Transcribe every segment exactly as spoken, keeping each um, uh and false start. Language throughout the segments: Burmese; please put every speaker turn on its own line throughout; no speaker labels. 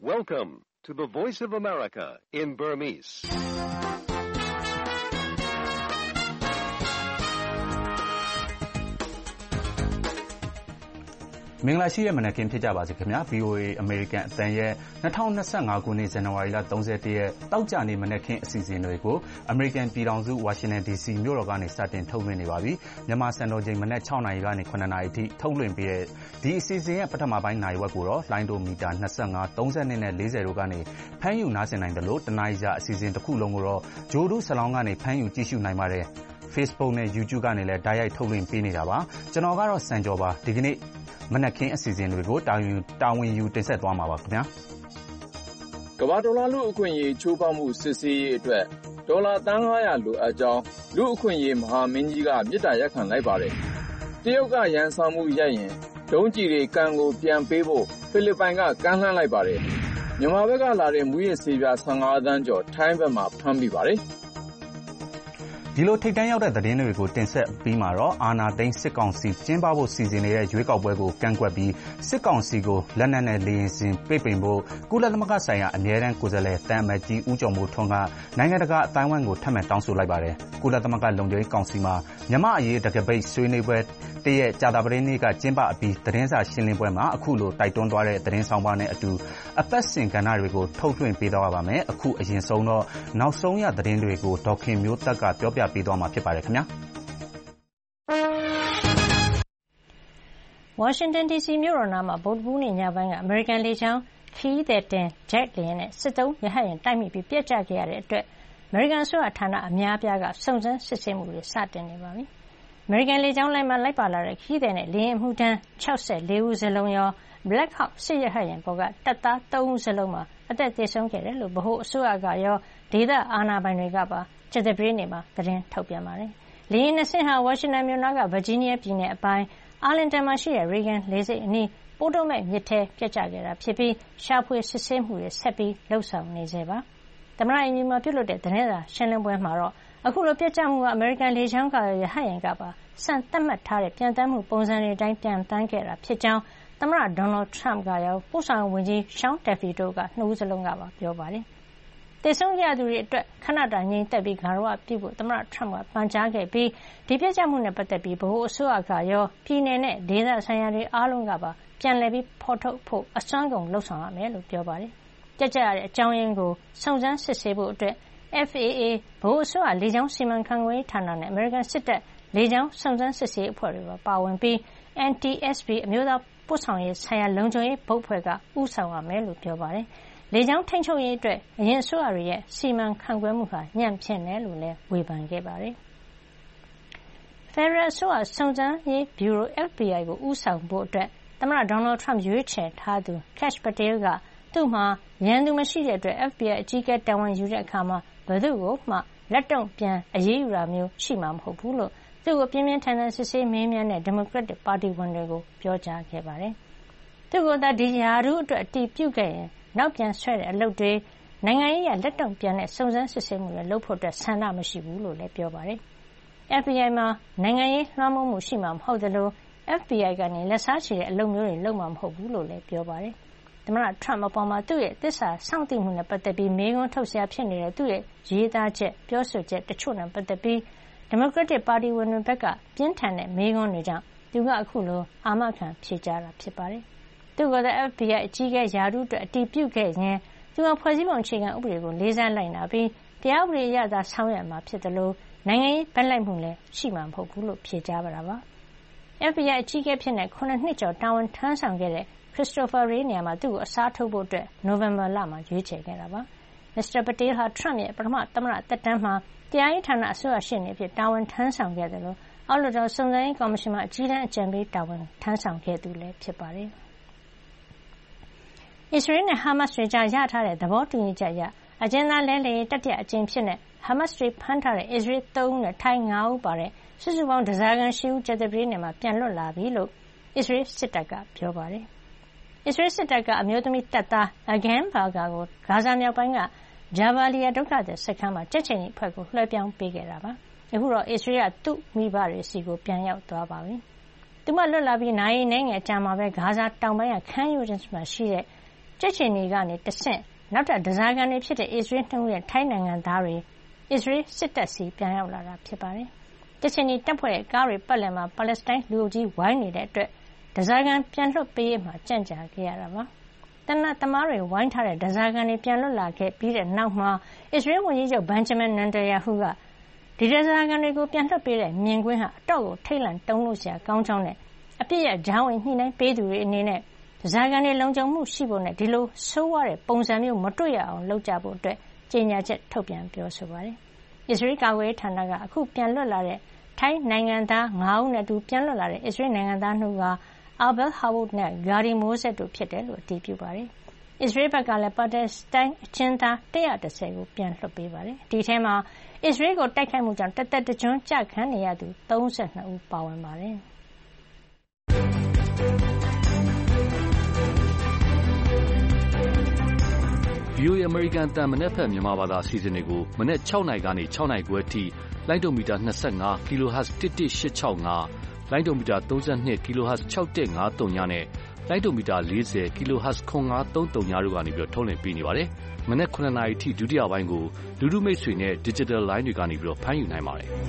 Welcome to the Voice of America in Burmese.
။မင်္ဂလာရှိတဲ့မနက်ခင်းဖြစ်ကြပါစေခင်ဗျာ ဗွီအိုအေ American အသံရဲ့၂၀၂၅ခုနှစ်ဇန်နဝါရီလ၃၁ရက်တောက်ကြနေ့မနက်ခင်းအစီအစဉ်တွေကို American ပြည်ထောင်စု Washington ဒီ စီ မြို့တော်ကနေစတင်ထုတ်လွှင့်နေပါပြီ။မြန်မာစံတော်ချိန်မနက်၆နာရီကနေ၇နာရီအထိထုတ်လွှင့်ပေးတဲ့ဒီအစီအစဉ်ရဲ့ပထမပိုင်းနိုင်ဝက်ကိုတော့လိုင်းဒိုမီတာ၂၅ ၃၂နဲ့၄၀တို့ကနေဖမ်းယူနားဆင်နိုင်တယ်လို့တနအီကြာအစီအစဉ်တစ်ခုလုံးကိုတော့ဂျိုဒူဆလောင်းကနေဖမ်းယူကြည့်ရှုနိုင်ပါတယ်။ Facebook နဲ့ YouTube ကနေလည်းဓာတ်ရိုက်ထုတ်လွှင့်ပေးနေတာပါ။ကျွန်တော်ကတော့စံကျော်ပါဒီကနေ့မနက်ခင်းအစီအစဉ်တွေကိုတာဝန်တာဝန်ယူတင်ဆက်သွားမှာပါခင်ဗျာ
ကမ္ဘာဒေါ်လာလူအခွင့်အရေးချိုးဖောက်မှုစစ်ဆေးရေးအတွက်ဒေါ်လာသန်း၅ရာလိုအပ်ကြောင်းလူအခွင့်အရေးမဟာမင်းကြီးကမြစ်တာရက်ခံလိုက်ပါတယ်တရုတ်ကရန်ဆောင်မှုရပ်ရင်ဒုံးကျည်တွေကံကိုပြန်ပေးဖို့ဖိလစ်ပိုင်ကကမ်းလှမ်းလိုက်ပါတယ်မြန်မာဘက်ကလာတဲ့မူရစ်ဆေးပြား၁၅သန်းကျော်ထိုင်းဘက်မှာဖမ်းမိပါတယ်
ဒီလိုထိပ်တန်းရောက်တဲ့သတင်းတွေကိုတင်ဆက်ပြီးမှတော့အာနာသိန်းစစ်ကောင်စီကျင်းပဖို့စီစဉ်နေတဲ့ရွေးကောက်ပွဲကိုကန့်ကွက်ပြီးစစ်ကောင်စီကိုလက်နက်နဲ့လေရင်စင်ပိတ်ပင်ဖို့ကုလသမဂ္ဂဆိုင်ရာအမြဲတမ်းကိုယ်စားလှယ်တန်အမတ်ကြီးဦးကျော်မိုးထွန်းကနိုင်ငံတကာအတိုင်းအဝိုင်းကိုထပ်မံတောင်းဆိုလိုက်ပါတယ်။ကုလသမဂ္ဂလုံခြုံရေးကောင်စီမှာမြန်မာအရေးတကပိတ်ဆွေးနွေးပွဲတရက်ကြာသပတေးနေ့ကကျင်းပအပြီးသတင်းစာရှင်းလင်းပွဲမှာအခုလိုတိုက်တွန်းသွားတဲ့သတင်းဆောင်ပါနဲ့အတူအပတ်စဉ်ကဏ္ဍတွေကိုထုတ်လွှင့်ပေးသွားပါမယ်။အခုအရင်ဆုံးတော့နောက်ဆုံးရသတင်းတွေကိုဒေါက်ခင်မျိုးသက်ကပြောပြပေးသွားမှာဖြစ်ပါတယ်ခင်ဗျာ
ဝါရှင်တန်ဒီစီမြို့တော်နားမှာဗုဒ္ဓဟူးနေ့ညပိုင်းကအမေရိကန်လေကြောင်းခရီးသည်တင်ဂျက်လေယာဉ်နဲ့စစ်သုံးရဟတ်ယာဉ်တိုက်မိပြီးပျက်ကျခဲ့ရတဲ့အတွက်အမေရိကန်အစိုးရဌာနအများအပြားကစုံစမ်းစစ်ဆေးမှုတွေစတင်နေပါပြီ။အမေရိကန်လေကြောင်းလိုင်းမှာလိုက်ပါလာတဲ့ခရီးသည်နဲ့လေယာဉ်အမှုထမ်း၆၄ဦးစလုံးရော Black Hawk စစ်ရဟတ်ယာဉ်ပေါ်ကတပ်သား၃ဦးစလုံးမှာအသက်သေဆုံးခဲ့တယ်လို့ဗဟိုအစိုးရကရောဒေသအာဏာပိုင်တွေကပါကြာသပတေးနေ့မှာသတင်းထုတ်ပြန်ပါတယ်။လေယာဉ်နှစ်စင်းဟာဝါရှင်တန်မြို့နားကဗာဂျီးနီးယားပြည်နယ်အပိုင်းအာလင်တန်မှာရှိတဲ့ရေဂန်လေဆိပ်အနီးပိုတိုမက်မြစ်ထဲပျက်ကျခဲ့တာဖြစ်ပြီးရှာဖွေစစ်ဆေးမှုတွေဆက်ပြီးလှုပ်ဆောင်နေဆဲပါ။သမ္မတအိမ်ဖြူမှာပြုလုပ်တဲ့သတင်းစာရှင်းလင်းပွဲမှာတော့အခုလိုပျက်ကျမှုကအမေရိကန်လေကြောင်းကရဟတ်ယာဉ်ကပါစံသတ်မှတ်ထားတဲ့ပြန်တမ်းမှုပုံစံတွေအတိုင်းပြန်တမ်းခဲ့တာဖြစ်ကြောင်းသမ္မတဒေါ်နယ်ထရမ့်ကရောပို့ဆောင်ဝန်ကြီးရှောင်းတက်ဖီတို့ကနှစ်ဦးစလုံးကပါပြောပါတယ်။သေဆုံးရသူတွေအတွက်ခဏတာငြိမ်သက်ပြီးဂါရဝပြုဖို့သမ္မတထရမ့်ကပန်ကြားခဲ့ပြီးဒီပြစ်ချက်မှုနဲ့ပတ်သက်ပြီးဗဟိုအစိုးရကရောပြည်내နဲ့ဒေသဆိုင်ရာတွေအားလုံးကပါပြန်လည်ပြီးဖော်ထုတ်ဖို့အစွမ်းကုန်လှုံ့ဆော်ရမယ်လို့ပြောပါတယ်။ကြက်ကြရတဲ့အကြောင်းရင်းကိုစုံစမ်းစစ်ဆေးဖို့အတွက် F A A ဗဟိုအစိုးရလေကြောင်းစီမံခန့်ခွဲရေးဌာနနဲ့အမေရိကန်စစ်တပ်လေကြောင်းစုံစမ်းစစ်ဆေးအဖွဲ့တွေပါပါဝင်ပြီး N T S B အမျိုးသားပို့ဆောင်ရေးဆိုင်ရာလုံခြုံရေးဘုတ်ဖွဲ့ကဦးဆောင်ရမယ်လို့ပြောပါတယ်။လေကြောင်းထိန်းချုပ်ရေးအတွက်အရင်အစိုးရတွေရဲ့စီမံခန့်ခွဲမှုဟာညံ့ဖျင်းတယ်လို့လည်းဝေဖန်ခဲ့ပါတယ်။ Federal အစိုးရစုံစမ်းရေးဗျူရို F B I ကိုဦးဆောင်ဖို့အတွက်သမ္မတဒေါ်နယ်ထရမ့်ရွေးချယ်ထားသူ Kash Patel ကသူ့မှာရန်သူမရှိတဲ့အတွက် F B I အကြီးအကဲတာဝန်ယူတဲ့အခါမှာဘယ်သူ့ကိုမှလက်တုံ့ပြန်အရေးယူတာမျိုးရှိမှာမဟုတ်ဘူးလို့သူ့ကိုပြင်းပြင်းထန်ထန်စစ်ဆေးမေးမြန်းတဲ့ဒီမိုကရက်တစ်ပါတီဝင်တွေကိုပြောကြားခဲ့ပါတယ်။သူ့ကိုသာဒီရာထူးအတွက်အတည်ပြုခဲ့ရင်နောက်ပြန်ဆွဲတဲ့အလုပ်တွေနိုင်ငံရေးအရလက်တုံ့ပြန်တဲ့စုံစမ်းစစ်ဆေးမှုတွေလုပ်ဖို့အတွက်ဆန္ဒမရှိဘူးလို့လည်းပြောပါတယ်။ F B I မှာနိုင်ငံရေးလွှမ်းမိုးမှုရှိမှာမဟုတ်သလို F B I ကနေလက်စားချေတဲ့အလုပ်မျိုးတွေလုပ်မှာမဟုတ်ဘူးလို့လည်းပြောပါတယ်။သမ္မတထရမ့်အပေါ်မှာသူ့ရဲ့သစ္စာစောင့်သိမှုနဲ့ပတ်သက်ပြီးမေးခွန်းထုတ်စရာဖြစ်နေတဲ့သူ့ရဲ့ရေးသားချက်ပြောဆိုချက်တချို့နဲ့ပတ်သက်ပြီးဒီမိုကရက်တစ်ပါတီဝင်တွေဘက်ကပြင်းထန်တဲ့မေးခွန်းတွေကြောင့်သူကအခုလိုအာမခံဖြေကြားတာဖြစ်ပါတယ်။သူကလည်း F B I အကြီးအကဲရာထူးအတွက်အတည်ပြုခဲ့ရင်သူကဖွဲ့စည်းပုံအခြေခံဥပဒေကိုလေးစားလိုက်နာပြီးတရားဥပဒေအရသာဆောင်ရွက်မှာဖြစ်တယ်လို့နိုင်ငံရေးဘက်လိုက်မှုလည်းရှိမှာမဟုတ်ဘူးလို့ဖြေကြားပါတာပါ။ F B I အကြီးအကဲဖြစ်တဲ့ခုနှစ်နှစ်ကျော်တာဝန်ထမ်းဆောင်ခဲ့တဲ့ Christopher Wray နေရာမှာသူ့ကိုအစားထိုးဖို့အတွက်နိုဝင်ဘာလမှာရွေးချယ်ခဲ့တာပါ။ မစ္စတာပတေးဟာထရမ့်ရဲ့ပထမသမ္မတသက်တမ်းမှာတရားရေးဌာနအစိုးရရှေ့နေအဖြစ်တာဝန်ထမ်းဆောင်ခဲ့တယ်လို့အောက်လွှတ်တော်စုံစမ်းရေးကော်မရှင်မှာအကြီးတန်းအကြံပေးတာဝန်ထမ်းဆောင်ခဲ့သူလည်းဖြစ်ပါတယ်။အစ္စရေးနဲ့ဟာမတ်စ်တွေကြားရထားတဲ့သဘောတူညီချက်အရအကျဉ်းသားလဲလှယ်ရေးတတိယအကြိမ်ဖြစ်တဲ့ဟာမတ်စ်တွေဖမ်းထားတဲ့အစ္စရေးသုံးဦးနဲ့ထိုင်း၅ဦးပါတဲ့စုစုပေါင်းဓားစာခံ၈ဦးကြာသပတေးနေ့မှာပြန်လွတ်လာပြီလို့အစ္စရေးစစ်တပ်ကပြောပါတယ်။အစ္စရေးစစ်တပ်ကအမျိုးသမီးတပ်သား Agam Berger ကိုဂါဇာမြောက်ပိုင်းကဂျာဘာလီယာဒုက္ခသည်စခန်းမှာကြက်ချင်ကြီးအဖွဲ့ကိုလွှဲပြောင်းပေးခဲ့တာပါ။အခုတော့အစ္စရေးကသူ့မိဘတွေစီကိုပြန်ရောက်သွားပါပြီ။သူမလွတ်လာပြီးနာရီအနည်းငယ်အကြာမှာပဲဂါဇာတောင်ပိုင်းကခန်းယူနစ်မှာရှိတဲ့ကြက်ချီနီကနေတဆင့်နောက်ထပ်ဓားစာခံတွေဖြစ်တဲ့အစ္စရေးနှစ်ဦးရဲ့ထိုင်းနိုင်ငံသားတွေအစ္စရေးစစ်တပ်စီပြန်ရောက်လာတာဖြစ်ပါတယ်။ကြက်ချီနီတပ်ဖွဲ့ရဲ့ကားတွေပတ်လည်မှာပါလက်စတိုင်းလူအုပ်ကြီးဝိုင်းနေတဲ့အတွက်ဓားစာခံပြန်လွှတ်ပေးရေးမှာကြန့်ကြာခဲ့ရတာပါ။တနတ်သမားတွေဝိုင်းထားတဲ့ဓားစာခံတွေပြန်လွတ်လာခဲ့ပြီးတဲ့နောက်မှာအစ္စရေးဝန်ကြီးချုပ်ဘန်ဂျမင်နန်တယာဟူကဒီဓားစာခံတွေကိုပြန်လွှတ်ပေးတဲ့မြင်ကွင်းဟာအတော့ကိုထိတ်လန့်တုန်လှုပ်စရာကောင်းကြောင်းနဲ့အပြစ်ရဂျောင်းဝင်ညှိနှိုင်းပေးသူတွေအနေနဲ့ဓားစာခံတွေလုံခြုံမှုရှိဖို့နဲ့ဒီလိုဆိုးဝါးတဲ့ပုံစံမျိုးမတွေ့ရအောင်လုပ်ကြဖို့အတွက်ကြေညာချက်ထုတ်ပြန်ပြောဆိုပါတယ်။အစ္စရေးကာကွယ်ရေးဌာနကအခုပြန်လွတ်လာတဲ့ထိုင်းနိုင်ငံသား၅ဦးနဲ့အတူပြန်လွတ်လာတဲ့အစ္စရေးနိုင်ငံသားနှစ်ဦးဟာအာဘယ်ဟာဝုဒ်နဲ့ဂါရီမိုးဆက်တို့ဖြစ်တယ်လို့အတည်ပြုပါတယ်။အစ္စရေးဘက်ကလည်းပါလက်စတိုင်းအကျဉ်းသား၁၁၀ကိုပြန်လွှတ်ပေးပါတယ်။ဒီထဲမှာအစ္စရေးကိုတိုက်ခိုက်မှုကြောင့်တသက်တကျွန်းကျခံနေရသူ၃၂ဦးပါဝင်ပါတယ်။
V O A အမေရိကန်အသံမနက်ဖြန်မြန်မာဘာသာအစီအစဉ်တွေကိုမနက်၆နာရီကနေ၆နာရီခွဲအထိလိုင်းဒိုမီတာ၂၅ kHz ၁၁၈၆၅ လိုင်းဒိုမီတာ၃၂ kHz ၆၁၅၃ ညနဲ့လိုင်းဒိုမီတာ၄၀ kHz ခွန်၅၃၃ ညတို့ကနေပြီးထုတ်လွှင့်ပေးနေပါတယ်။မနက်၇နာရီအထိဒုတိယပိုင်းကိုလူထုမိတ်ဆွေနဲ့ digital line တွေကနေပြီးဖမ်းယူနိုင်ပါတယ်။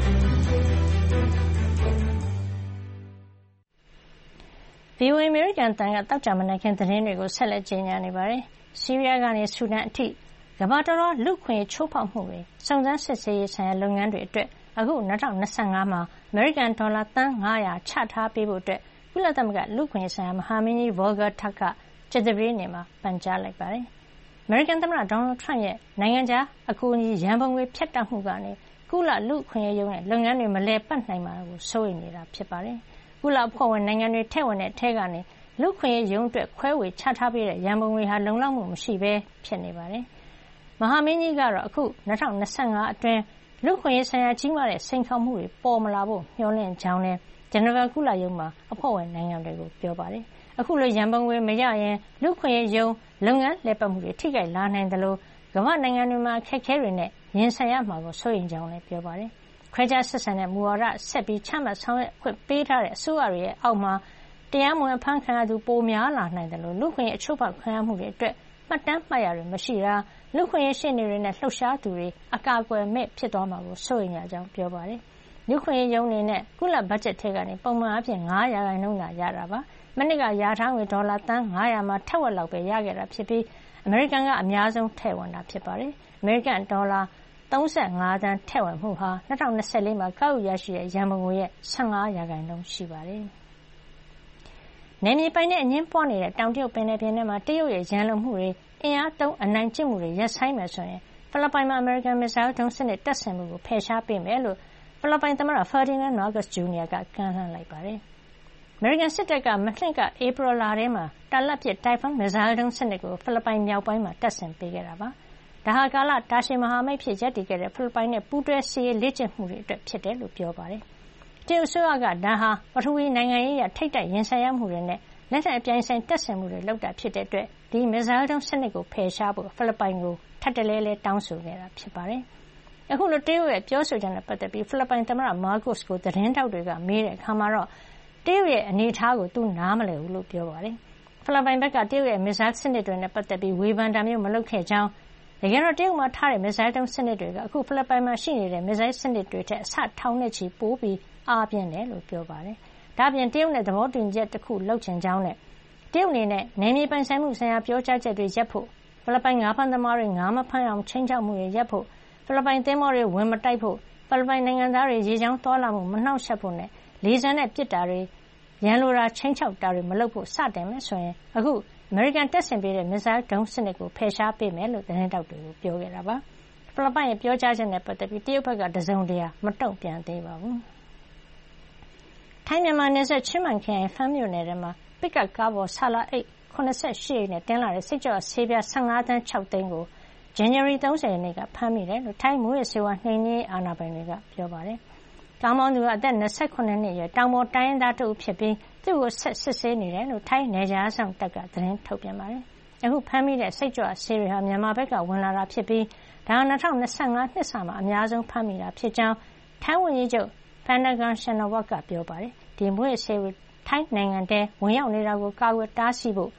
V O A အမေရိကန်အသံကသောကြာမနက်ခင်းသတင်းတွေကိုဆက်လက်ကြေညာနေပါတယ်။ဆီးရီးယားကနေဆူဒန်အထိကမ္ဘာတလွှားလူ့အခွင့်အရေးချိုးဖောက်မှုတွေစုံစမ်းစစ်ဆေးရေးဆိုင်ရာလုပ်ငန်းတွေအတွက်အခု၂၀၂၅မှာအမေရိကန်ဒေါ်လာသန်း၅၀၀ချထားပေးဖို့အတွက်ကုလသမဂ္ဂလူ့အခွင့်အရေးဆိုင်ရာမဟာမင်းကြီး Volker Turk ကကြာသပတေးနေ့မှာပန်ကြားလိုက်ပါတယ်။အမေရိကန်သမ္မတဒေါ်နယ်ထရမ့်ရဲ့နိုင်ငံခြားအကူအညီရန်ပုံငွေဖြတ်တောက်မှုကနေကုလလူ့အခွင့်အရေးရုံးနဲ့လုပ်ငန်းတွေမလည်ပတ်နိုင်မှာကိုစိုးရိမ်နေတာဖြစ်ပါတယ်။ကုလအဖွဲ့ဝင်နိုင်ငံတွေထည့်ဝင်တဲ့အထက်ကနေလူ့ခွင့်ရေးရုံးအတွက်ခွဲဝေချထားပေးတဲ့ရန်ပုံငွေဟာလုံလောက်မှုမရှိဘဲဖြစ်နေပါတယ်။မဟာမင်းကြီးကတော့အခု၂၀၂၅အတွင်းလူ့ခွင့်ရေးဆိုင်ရာကြီးမားတဲ့စိန်ခေါ်မှုတွေပေါ်မလာဖို့မျှော်လင့်ကြောင်းနဲ့ဂျနီဗာကုလရုံးမှာအဖွဲ့ဝင်နိုင်ငံတွေကိုပြောပါတယ်။အခုလိုရန်ပုံငွေမရရင်လူ့ခွင့်ရေးရုံးလုပ်ငန်းလည်ပတ်မှုတွေထိခိုက်လာနိုင်တယ်လို့ကမ္ဘာနိုင်ငံတွေမှာအခက်အခဲတွေနဲ့ရင်ဆိုင်ရမှာကိုစိုးရိမ်ကြောင်းလည်းပြောပါတယ်။ခွဲခြားဆက်ဆံတဲ့မူဝါဒဆက်ပြီးချမှတ်ဆောင်ရွက်ခွင့်ပေးထားတဲ့အစိုးရတွေရဲ့အောက်မှာတရားမဝင်ဖမ်းခံရသူပိုများလာနိုင်တယ်လို့လူ့ခွင့်ရေးအချိုးဖောက်ခံရမှုတွေအတွက်မှတ်တမ်းမှတ်ရတွေမရှိတာလူ့ခွင့်ရေးရှင်းနေတွေနဲ့လှုပ်ရှားသူတွေအကာအကွယ်မဲ့ဖြစ်သွားမှာကိုစိုးရိမ်ရကြောင်းပြောပါတယ်။လူ့ခွင့်ရေးရုံးအနေနဲ့ကုလဘတ်ဂျက်ထဲကနေပုံမှန်အဖြစ်၅ရာခိုင်နှုန်းသာရတာပါ။မနှစ်ကရာထားငွေဒေါ်လာသန်း၅၀၀မှာထက်ဝက်လောက်ပဲရခဲ့တာဖြစ်ပြီးအမေရိကန်ကအများဆုံးထည့်ဝင်တာဖြစ်ပါတယ်။အမေရိကန်ဒေါ်လာ၃၅သန်းထည့်ဝင်မှုဟာ၂၀၂၄မှာကောက်ယူရရှိတဲ့ရန်ပုံငွေရဲ့၁၅ရာခိုင်နှုန်းရှိပါတယ်။နယ်မြေပိုင်တဲ့အငင်းပွားနေတဲ့တောင်တရုတ်ပင်လယ်ပြင်ထဲမှာတရုတ်ရဲ့ရန်လိုမှုတွေအင်အားသုံးအနိုင်ကျင့်မှုတွေရပ်ဆိုင်းမယ်ဆိုရင်ဖိလစ်ပိုင်မှာအမေရိကန်မစ်ဇိုင်းဒုံးစနစ်တပ်ဆင်မှုကိုဖယ်ရှားပေးမယ်လို့ဖိလစ်ပိုင်သမ္မတဖာဒီနန်မားကတ်ဂျူနီယာကကမ်းလှမ်းလိုက်ပါတယ်။အမေရိကန်စစ်တပ်ကမနှစ်ကဧပြီလထဲမှာတာလတ်ပစ်တိုင်ဖွန်းမစ်ဇိုင်းဒုံးစနစ်ကိုဖိလစ်ပိုင်မြောက်ပိုင်းမှာတပ်ဆင်ပေးခဲ့တာပါ။ဒါဟာကာလတာရှည်မဟာမိတ်ဖြစ်ရပ်တည်ခဲ့တဲ့ဖိလစ်ပိုင်နဲ့ပူးတွဲစစ်ရေးလေ့ကျင့်မှုတွေအတွက်ဖြစ်တယ်လို့ပြောပါတယ်။တရုတ်အစိုးရကဒါဟာပထဝီနိုင်ငံရေးအရထိပ်တိုက်ရင်ဆိုင်ရမှုတွေနဲ့လက်နက်အပြိုင်ဆိုင်တပ်ဆင်မှုတွေလုပ်တာဖြစ်တဲ့အတွက်ဒီမစ်ဇိုင်းဒုံးစနစ်ကိုဖယ်ရှားဖို့ဖိလစ်ပိုင်ကိုထပ်တလဲလဲတောင်းဆိုခဲ့တာဖြစ်ပါတယ်။အခုလိုတရုတ်ရဲ့ပြောဆိုချက်နဲ့ပတ်သက်ပြီးဖိလစ်ပိုင်သမ္မတမားကိုစ်ကိုသတင်းထောက်တွေကမေးတဲ့အခါမှာတော့တရုတ်ရဲ့အနေအထားကိုသူနားမလည်ဘူးလို့ပြောပါတယ်။ဖိလစ်ပိုင်ဘက်ကတရုတ်ရဲ့မစ်ဇိုင်းစနစ်တွေနဲ့ပတ်သက်ပြီးဝေဖန်တာမျိုးမလုပ်ခဲ့ကြောင်းတကယ်တော့တရုတ်မှာထားတဲ့မစ်ဇိုင်းဒုံးစနစ်တွေကအခုဖိလစ်ပိုင်မှာရှိနေတဲ့မစ်ဇိုင်းစနစ်တွေထက်အဆထောင်နဲ့ချီပိုပြီးအားပြင်းတယ်လို့ပြောပါတယ်။ဒါ့အပြင်တရုတ်နဲ့သဘောတူညီချက်တစ်ခုလုပ်ချင်ကြောင်းနဲ့တရုတ်အနေနဲ့နယ်မြေပိုင်ဆိုင်မှုဆိုင်ရာပြောကြားချက်တွေရပ်ဖို့ဖိလစ်ပိုင်ငါးဖမ်းသမားတွေငါးမဖမ်းအောင်ချိန်ချောက်မှုတွေရပ်ဖို့ဖိလစ်ပိုင်သင်္ဘောတွေဝင်မတိုက်ဖို့ဖိလစ်ပိုင်နိုင်ငံသားတွေရေကြောင်းသွားလာမှုမနှောက်ယှက်ဖို့နဲ့လေဆာနဲ့ပစ်တာတွေရန်လိုတာချိန်ချောက်တာတွေမလုပ်ဖို့စတင်မယ်ဆိုရင်အခုအမေရိကန်တပ်ဆင်ပေးတဲ့မစ်ဇိုင်းဒုံးစနစ်ကိုဖယ်ရှားပေးမယ်လို့သတင်းတောက်တွေကိုပြောခဲ့တာပါဖိလစ်ပိုင်ရဲ့ပြောကြားချက်နဲ့ပတ်သက်ပြီးတရုတ်ဘက်ကတစုံတရာမတုံ့ပြန်သေးပါဘူးထိုင်းမြန်မာနယ်စပ်ချင်းမိုင်ခရိုင်ဖန်းမြို့နယ်ထဲမှာပစ်ကပ်ကားပေါ်ဆာလာအိတ်၇၈အိတ်နဲ့တင်လာတဲ့စိတ်ကြွဆေးပြား၁၅သန်း၆သိန်းကိုဇန်နဝါရီ၃၀ရက်နေ့ကဖမ်းမိတယ်လို့ထိုင်းမူးယစ်ဆေးဝါးနှိမ်နင်းရေးအာဏာပိုင်တွေကပြောပါတယ်။ကားမောင်းသူကအသက်၂၇နှစ်အရွယ်တောင်ပေါ်တိုင်းရင်းသားတဦးဖြစ်ပြီးသူ့ကိုဆက်စစ်ဆေးနေတယ်လို့ထိုင်းနယ်ခြားစောင့်တပ်ကသတင်းထုတ်ပြန်ပါတယ်။အခုဖမ်းမိတဲ့စိတ်ကြွဆေးတွေဟာမြန်မာဘက်ကဝင်လာတာဖြစ်ပြီးဒါဟာ၂၀၂၅နှစ်စမှာအများဆုံးဖမ်းမိတာဖြစ်ကြောင်းထိုင်းဝန်ကြီးချုပ်ဖန်နဂန်ရှင်နဝတ်ကပြောပါတယ်။ဒီမူးယစ်ဆေးထိုင်းနိုင်ငံထဲဝင်ရောက်နေတာကိုကာကွယ်တားဆီးဖို့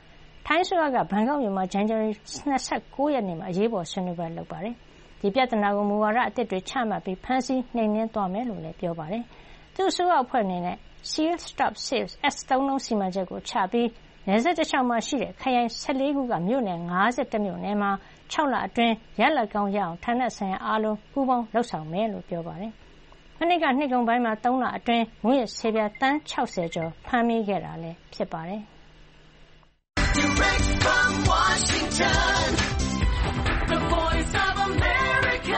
ထိုင်းအစိုးရကဘန်ကောက်မြို့မှာဇန်နဝါရီ၂၉ရက်နေ့မှာအရေးပေါ်ဆွေးနွေးပွဲလုပ်ပါတယ်။ဒီပြဿနာကိုမူဝါဒအသစ်တွေချမှတ်ပြီးဖမ်းဆီးနှိမ်နင်းသွားမယ်လို့လည်းပြောပါတယ်။သူ့အစိုးရအဖွဲ့အနေနဲ့ Seal Stop Save S သုံးလုံးစီမံချက်ကိုချပြီးနယ်စပ်တစ်လျှောက်မှာရှိတဲ့ခရိုင်၁၄ခုကမြို့နယ်၅၁မြို့နယ်မှာ၆လအတွင်းရလဒ်ကောင်းရအောင်ဌာနဆိုင်ရာအားလုံးပူးပေါင်းလုပ်ဆောင်မယ်လို့ပြောပါတယ်။မနှစ်ကနှစ်ကုန်ပိုင်းမှာ၃လအတွင်းမူးယစ်ဆေးပြားတန်း၆၀ကျော်ဖမ်းမိခဲ့တာလည်းဖြစ်ပါတယ်။ Direct from Washington, the voice of America,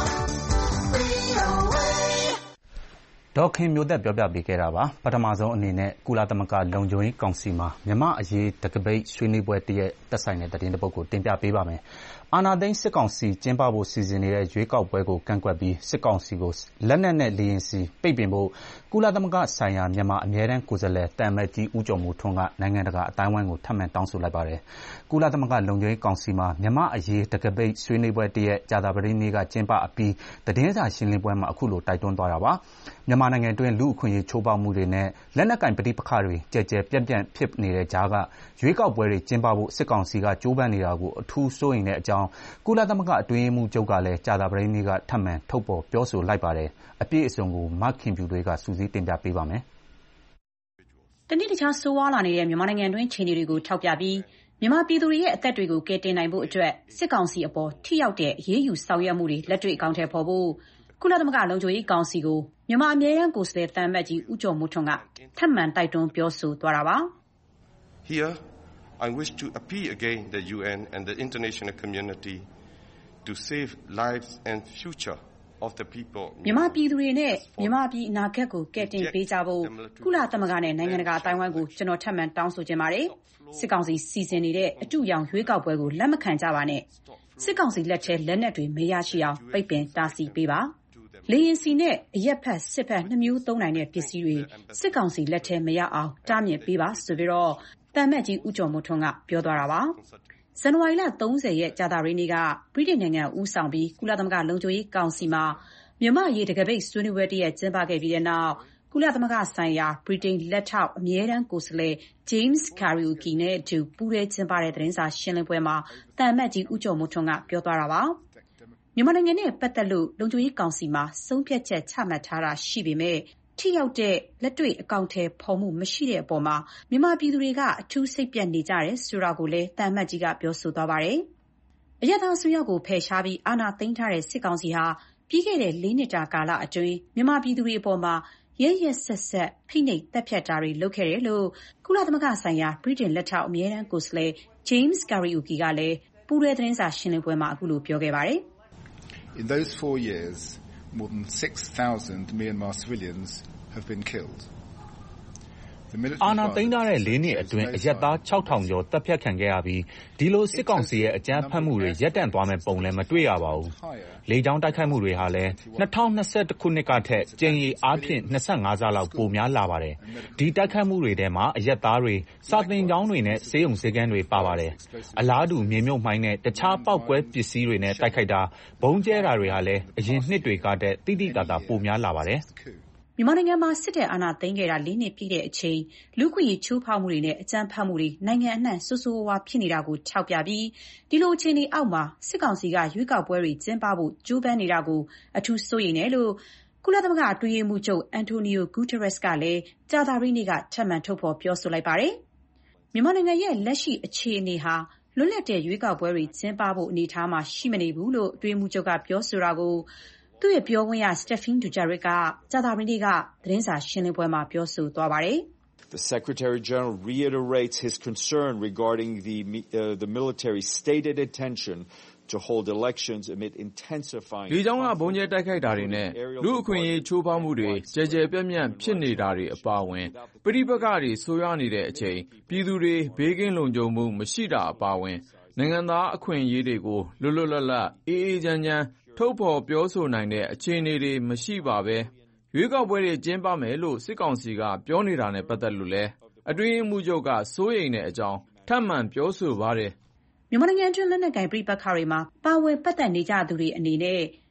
V O A ဒေါက်ခင်မျိုးသက်ပြောပြပေးခဲ့တာပါပထမဆုံးအနေနဲ့ကုလသမဂ္ဂလုံခြုံရေးကောင်စီမှာမြန်မာအရေးတကပိတ်ဆွေးနွေးပွဲတရက်သက်ဆိုင်တဲ့သတင်းတစ်ပုဒ်ကိုတင်ပြပေးပါမယ်အာဏာသိမ်းစစ်ကောင်စီကျင်းပဖို့စီစဉ်နေတဲ့ရွေးကောက်ပွဲကိုကန့်ကွက်ပြီးစစ်ကောင်စီကိုလက်နက်နဲ့လေရင်စီပိတ်ပင်ဖို့ကုလသမဂ္ဂဆိုင်ရာမြန်မာအမြဲတမ်းကိုယ်စားလှယ်တန်မတ်ကြီးဦးကျော်မိုးထွန်းကနိုင်ငံတကာအတိုင်းအဝိုင်းကိုထပ်မံတောင်းဆိုလိုက်ပါတယ်ကုလသမဂ္ဂလုံခြုံရေးကောင်စီမှာမြန်မာအရေးတကပိတ်ဆွေးနွေးပွဲတရက်ကြာသပတေးနေ့ကကျင်းပအပြီးသတင်းစာရှင်းလင်းပွဲမှာအခုလိုတိုက်တွန်းသွားတာပါမြန်မာနိုင်ငံတွင်းလူ့အခွင့်အရေးချိုးဖောက်မှုတွေနဲ့လက်နက်ကင်ပဋိပက္ခတွေကြဲကြဲပြန့်ပြန့်ဖြစ်နေတဲ့ကြားကရွေးကောက်ပွဲတွေကျင်းပဖို့စစ်ကောင်စီကကြိုးပမ်းနေတာကိုအထူးစိုးရိမ်တဲ့အကြောင်းကုလသမဂ္ဂအတွင်းရေးမှူးချုပ်ကလည်းကြာသပတေးနေ့ကထပ်မံထုတ်ဖော်ပြောဆိုလိုက်ပါတယ်အပြည့်အစုံကိုမခင်ဖြူတွေကစူးစီးတင်ပြပေးပါမယ်
တနေ့တခြားဆိုးဝါးလာနေတဲ့မြန်မာနိုင်ငံတွင်းခြေအနေတွေကိုထောက်ပြပြီးမြန်မာပြည်သူတွေရဲ့အသက်တွေကိုကယ်တင်နိုင်ဖို့အတွက်စစ်ကောင်စီအပေါ်ထိရောက်တဲ့အရေးယူဆောင်ရွက်မှုတွေလက်တွေ့အကောင့်ထဲပေါ်ဖို့ကုလသမဂ္ဂလုံခြုံရေးကောင်စီကိုမြန်မာအမြဲတမ်းကိုယ်စားလှယ်တန်မတ်ကြီးဦးကျော်မိုးထွန်းကထပ်မံတိုက်တွန်းပြောဆိုသွားတာပါ
Here I wish to appeal again the U N and the international community to save lives and future of the people
မြန်မာပြည်သူတွေနဲ့မြန်မာပြည်အနာဂတ်ကိုကယ်တင်ပေးကြဖို့ကုလသမဂ္ဂနဲ့နိုင်ငံတကာအတိုင်းအဝိုင်းကိုကျွန်တော်ထပ်မံတောင်းဆိုချင်ပါတယ်စစ်ကောင်စီစီစဉ်နေတဲ့အတူရောင်ရွေးကောက်ပွဲကိုလက်မခံကြပါနဲ့စစ်ကောင်စီလက်ထဲလက်နက်တွေမရရှိအောင်ပိတ်ပင်တားဆီးပေးပါလေရင်စီနဲ့အရက်ဖက်စစ်ဖက်နှမျိုးသုံးနိုင်တဲ့ပစ္စည်းတွေစစ်ကောင်စီလက်ထဲမရအောင်တားမြစ်ပေးပါဆိုပြီးတော့တန်မတ်ကြီးဦးကျော်မိုးထွန်းကပြောသွားတာပါဇန်နဝါရီလ၃၀ရက်ကြာသပတေးနေ့ကဗြိတိန်နိုင်ငံဦးဆောင်ပြီးကုလသမဂ္ဂလုံခြုံရေးကောင်စီမှာမြန်မာအရေးတကပိတ်ဆွေးနွေးပွဲတရက်ကျင်းပခဲ့ပြီးတဲ့နောက်ကုလသမဂ္ဂဆိုင်ရာဗြိတိန်လက်ထောက်အမြဲတမ်းကိုယ်စားလှယ် James Kariuki နဲ့အတူပူးတွဲကျင်းပတဲ့သတင်းစာရှင်းလင်းပွဲမှာတန်မတ်ကြီးဦးကျော်မိုးထွန်းကပြောသွားတာပါမြန်မာနိုင်ငံနဲ့ပတ်သက်လို့လုံခြုံရေးကောင်စီမှာဆုံးဖြတ်ချက်ချမှတ်ထားတာရှိပေမဲ့ထိရောက်တဲ့လက်တွေ့အကောင့်ထဲဖော်မှုမရှိတဲ့အပေါ်မှာမြန်မာပြည်သူတွေကအထူးစိတ်ပြတ်နေကြတယ်ဆိုတာကိုလည်းတန်မတ်ကြီးကပြောဆိုသွားပါတယ်။အရက်သားအစိုးရကိုဖယ်ရှားပြီးအာဏာသိမ်းထားတဲ့စစ်ကောင်စီဟာပြီးခဲ့တဲ့လေးနှစ်တာကာလအတွင်းမြန်မာပြည်သူတွေအပေါ်မှာရဲရဲဆက်ဆက်ဖိနှိပ်တပ်ဖြတ်တာတွေလုပ်ခဲ့တယ်လို့ကုလသမဂ္ဂဆိုင်ရာဗြိတိန်လက်ထောက်အမြဲတမ်းကိုယ်စားလှယ် James Kariuki ကလည်းပူးတွဲသတင်းစာရှင်းလင်းပွဲမှာအခုလိုပြောခဲ့ပါတယ်။
In those four years, more than six thousand Myanmar civilians have been killed.
အာဏာသိမ်းထားတဲ့လေးနှစ်အတွင်းအရပ်သား၆ထောင်ကျော်တပ်ဖြတ်ခံခဲ့ရပြီးဒီလိုစစ်ကောင်စီရဲ့အကြမ်းဖက်မှုတွေရပ်တန့်သွားမဲ့ပုံလည်းမတွေ့ရပါဘူး။လေကြောင်းတိုက်ခိုက်မှုတွေဟာလည်း၂၀၂၁ခုနှစ်ကထက်ကြိမ်ရေအားဖြင့်၂၅ဆလောက်ပိုများလာပါတယ်။ဒီတိုက်ခိုက်မှုတွေထဲမှာအရပ်သားတွေစာသင်ကျောင်းတွေနဲ့ဆေးရုံဆေးခန်းတွေပါပါတယ်။အလားတူမြေမြုပ်မိုင်းနဲ့တခြားပေါက်ကွဲပစ္စည်းတွေနဲ့တိုက်ခိုက်တာဘုံကျဲတာတွေဟာလည်းအရင်နှစ်တွေကတည်းကတိတိကျကျပိုများလာပါတယ်။
မြန်မာနိုင်ငံမှာစစ်တပ်အာဏာသိမ်းခဲ့တာလေးနှစ်ပြည့်တဲ့အချိန်လူ့အခွင့်အရေးချိုးဖောက်မှုတွေနဲ့အကြမ်းဖက်မှုတွေနိုင်ငံအနှံ့ဆိုးဆိုးဝါးဝါးဖြစ်နေတာကိုထောက်ပြပြီးဒီလိုအခြေအနေအောက်မှာစစ်ကောင်စီကရွေးကောက်ပွဲတွေကျင်းပဖို့ကြိုးပမ်းနေတာကိုအထူးစိုးရိမ်တယ်လို့ကုလသမဂ္ဂအတွင်းရေးမှူးချုပ်အန်တိုနီယိုဂူတာရက်စ်ကလည်းကြာသပတေးနေ့ကထပ်မံထုတ်ဖော်ပြောဆိုလိုက်ပါတယ်။မြန်မာနိုင်ငံရဲ့လက်ရှိအခြေအနေဟာလွတ်လပ်တဲ့ရွေးကောက်ပွဲတွေကျင်းပဖို့အနေအထားမှာရှိမနေဘူးလို့အတွင်းရေးမှူးချုပ်ကပြောဆိုတာကိုသူ့ရဲ့ပြောခွင့်ရ Stephane Dujarric ကကြာသပတေးနေ့ကသတင်းစာရှင်းလင်းပွဲမှာပြောဆိုသွားပါတယ်။
The Secretary General reiterates his concern regarding the uh, the military stated intention to hold elections amid intensifying
ဒီကြောင့်ကဘုံကျဲတိုက်ခိုက်တာတွေနဲ့လူအခွင့်အရေးချိုးဖောက်မှုတွေကြဲကြဲပြန့်ပြန့်ဖြစ်နေတာတွေအပါအဝင်ပဋိပက္ခတွေဆိုးရွားနေတဲ့အချိန်ပြည်သူတွေဘေးကင်းလုံခြုံမှုမရှိတာအပါအဝင်နိုင်ငံသားအခွင့်အရေးတွေကိုလွတ်လွတ်လပ်လပ်အေးအေးချမ်းချမ်းထုတ်ဖော်ပြောဆိုနိုင်တဲ့အခြေအနေတွေမရှိပါပဲရွေးကောက်ပွဲတွေကျင်းပမယ်လို့စစ်ကောင်စီကပြောနေတာနဲ့ပတ်သက်လို့လဲအတွင်းရေးမှူးချုပ်ကစိုးရိမ်တဲ့အကြောင်းထပ်မံပြောဆိုပါတယ်
မြန်မာနိုင်ငံတွင်းလက်နက်ကိုင်ပဋိပက္ခတွေမှာပါဝင်ပတ်သက်နေကြသူတွေအနေနဲ့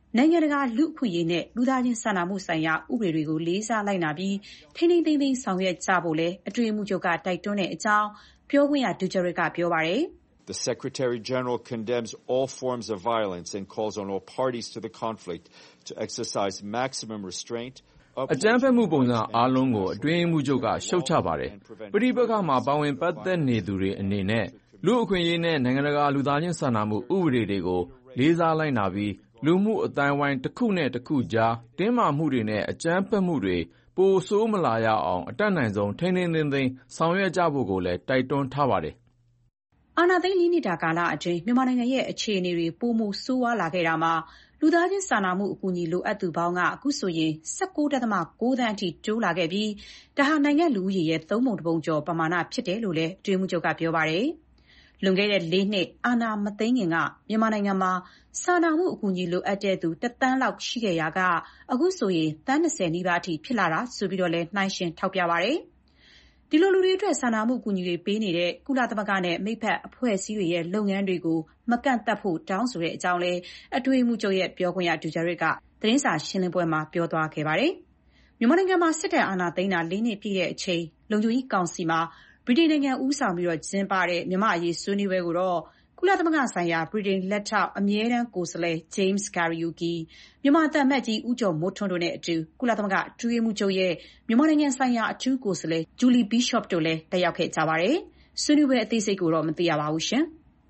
နိုင်ငံတကာလူ့အခွင့်အရေးနဲ့လူသားချင်းစာနာမှုဆိုင်ရာဥပဒေတွေကိုလေးစားလိုက်နာပြီးထိန်းသိမ်းသိမ်းဆောင်ရွက်ကြဖို့လည်းအတွင်းမှုချုပ်ကတိုက်တွန်းတဲ့အကြောင်းပြောခွင့်ရ Dujarric ကပြောပါတယ်။
The Secretary General condemns all forms of violence and calls on all parties to the conflict to exercise maximum restraint.
အကြမ်းဖက်မှုပုံစံအားလုံးကိုအတွင်းမှုချုပ်ကရှုတ်ချပါတယ်။ပဋိပက္ခမှာပါဝင်ပတ်သက်နေသူတွေအနေနဲ့လူ့အခွင့်အရေးနဲ့နိုင်ငံတကာလူသားချင်းစာနာမှုဥပဒေတွေကိုလေးစားလိုက်နာပြီးလူမှုအသိုင်းအဝိုင်းတစ်ခုနဲ့တစ်ခုကြားတင်းမာမှုတွေနဲ့အကြမ်းဖက်မှုတွေပိုဆိုးမလာရအောင်အတတ်နိုင်ဆုံးထိန်းထိန်းသိမ်းသိမ်းဆောင်ရွက်ကြဖို့ကိုလည်းတိုက်တွန်းထားပါတယ်
။အာဏာသိမ်းလေးနှစ်တာကာလအတွင်းမြန်မာနိုင်ငံရဲ့အခြေအနေတွေပိုမိုဆိုးဝါးလာခဲ့တာမှာလူသားချင်းစာနာမှုအကူအညီလိုအပ်သူပေါင်းကအခုဆိုရင် ၁၉.၉ သန်းအထိတိုးလာခဲ့ပြီးဒါဟာနိုင်ငံလူဦးရေရဲ့သုံးပုံတစ်ပုံကျော်ပမာဏဖြစ်တယ်လို့လည်းအတွင်းမှုချုပ်ကပြောပါတယ်။လွန်ခဲ့တဲ့လေးနှစ်အာဏာမသိမ်းခင်ကမြန်မာနိုင်ငံမှာစာနာမှုအကူအညီလိုအပ်တဲ့သူတစ်သန်းလောက်ရှိခဲ့ရာကအခုဆိုရင်သန်း၂၀နီးပါးအထိဖြစ်လာတာဆိုပြီးတော့လည်းနှိုင်းယှဉ်ထောက်ပြပါတယ်။ဒီလိုလူတွေအတွက်စာနာမှုအကူအညီတွေပေးနေတဲ့ကုလသမဂ္ဂနဲ့မိတ်ဖက်အဖွဲ့အစည်းတွေရဲ့လုပ်ငန်းတွေကိုမကန့်သတ်ဖို့တောင်းဆိုတဲ့အကြောင်းလည်းအတွင်းမှုချုပ်ရဲ့ပြောခွင့်ရ Dujarric ကသတင်းစာရှင်းလင်းပွဲမှာပြောသွားခဲ့ပါတယ်။မြန်မာနိုင်ငံမှာစစ်တပ်အာဏာသိမ်းတာလေးနှစ်ပြည့်တဲ့အချိန်လုံခြုံရေးကောင်စီမှာဗြိတိန်နိုင်ငံဦးဆောင်ပြီးတော့ကျင်းပတဲ့မြန်မာအရေးဆွေးနွေးပွဲကိုတော့ကုလသမဂ္ဂဆိုင်ရာဗြိတိန်လက်ထောက်အမြဲတမ်းကိုယ်စားလှယ် James Kariuki မြန်မာသံအမတ်ကြီးဦးကျော်မိုးထွန်းတို့နဲ့အတူကုလသမဂ္ဂအတွင်းမှုချုပ်ရဲ့မြန်မာနိုင်ငံဆိုင်ရာအထူးကိုယ်စားလှယ် Julie Bishop တို့လည်းတက်ရောက်ခဲ့ကြပါတယ်။ဆွေးနွေးပွဲအသေးစိတ်ကိုတော့မသိရပါဘူးရှင်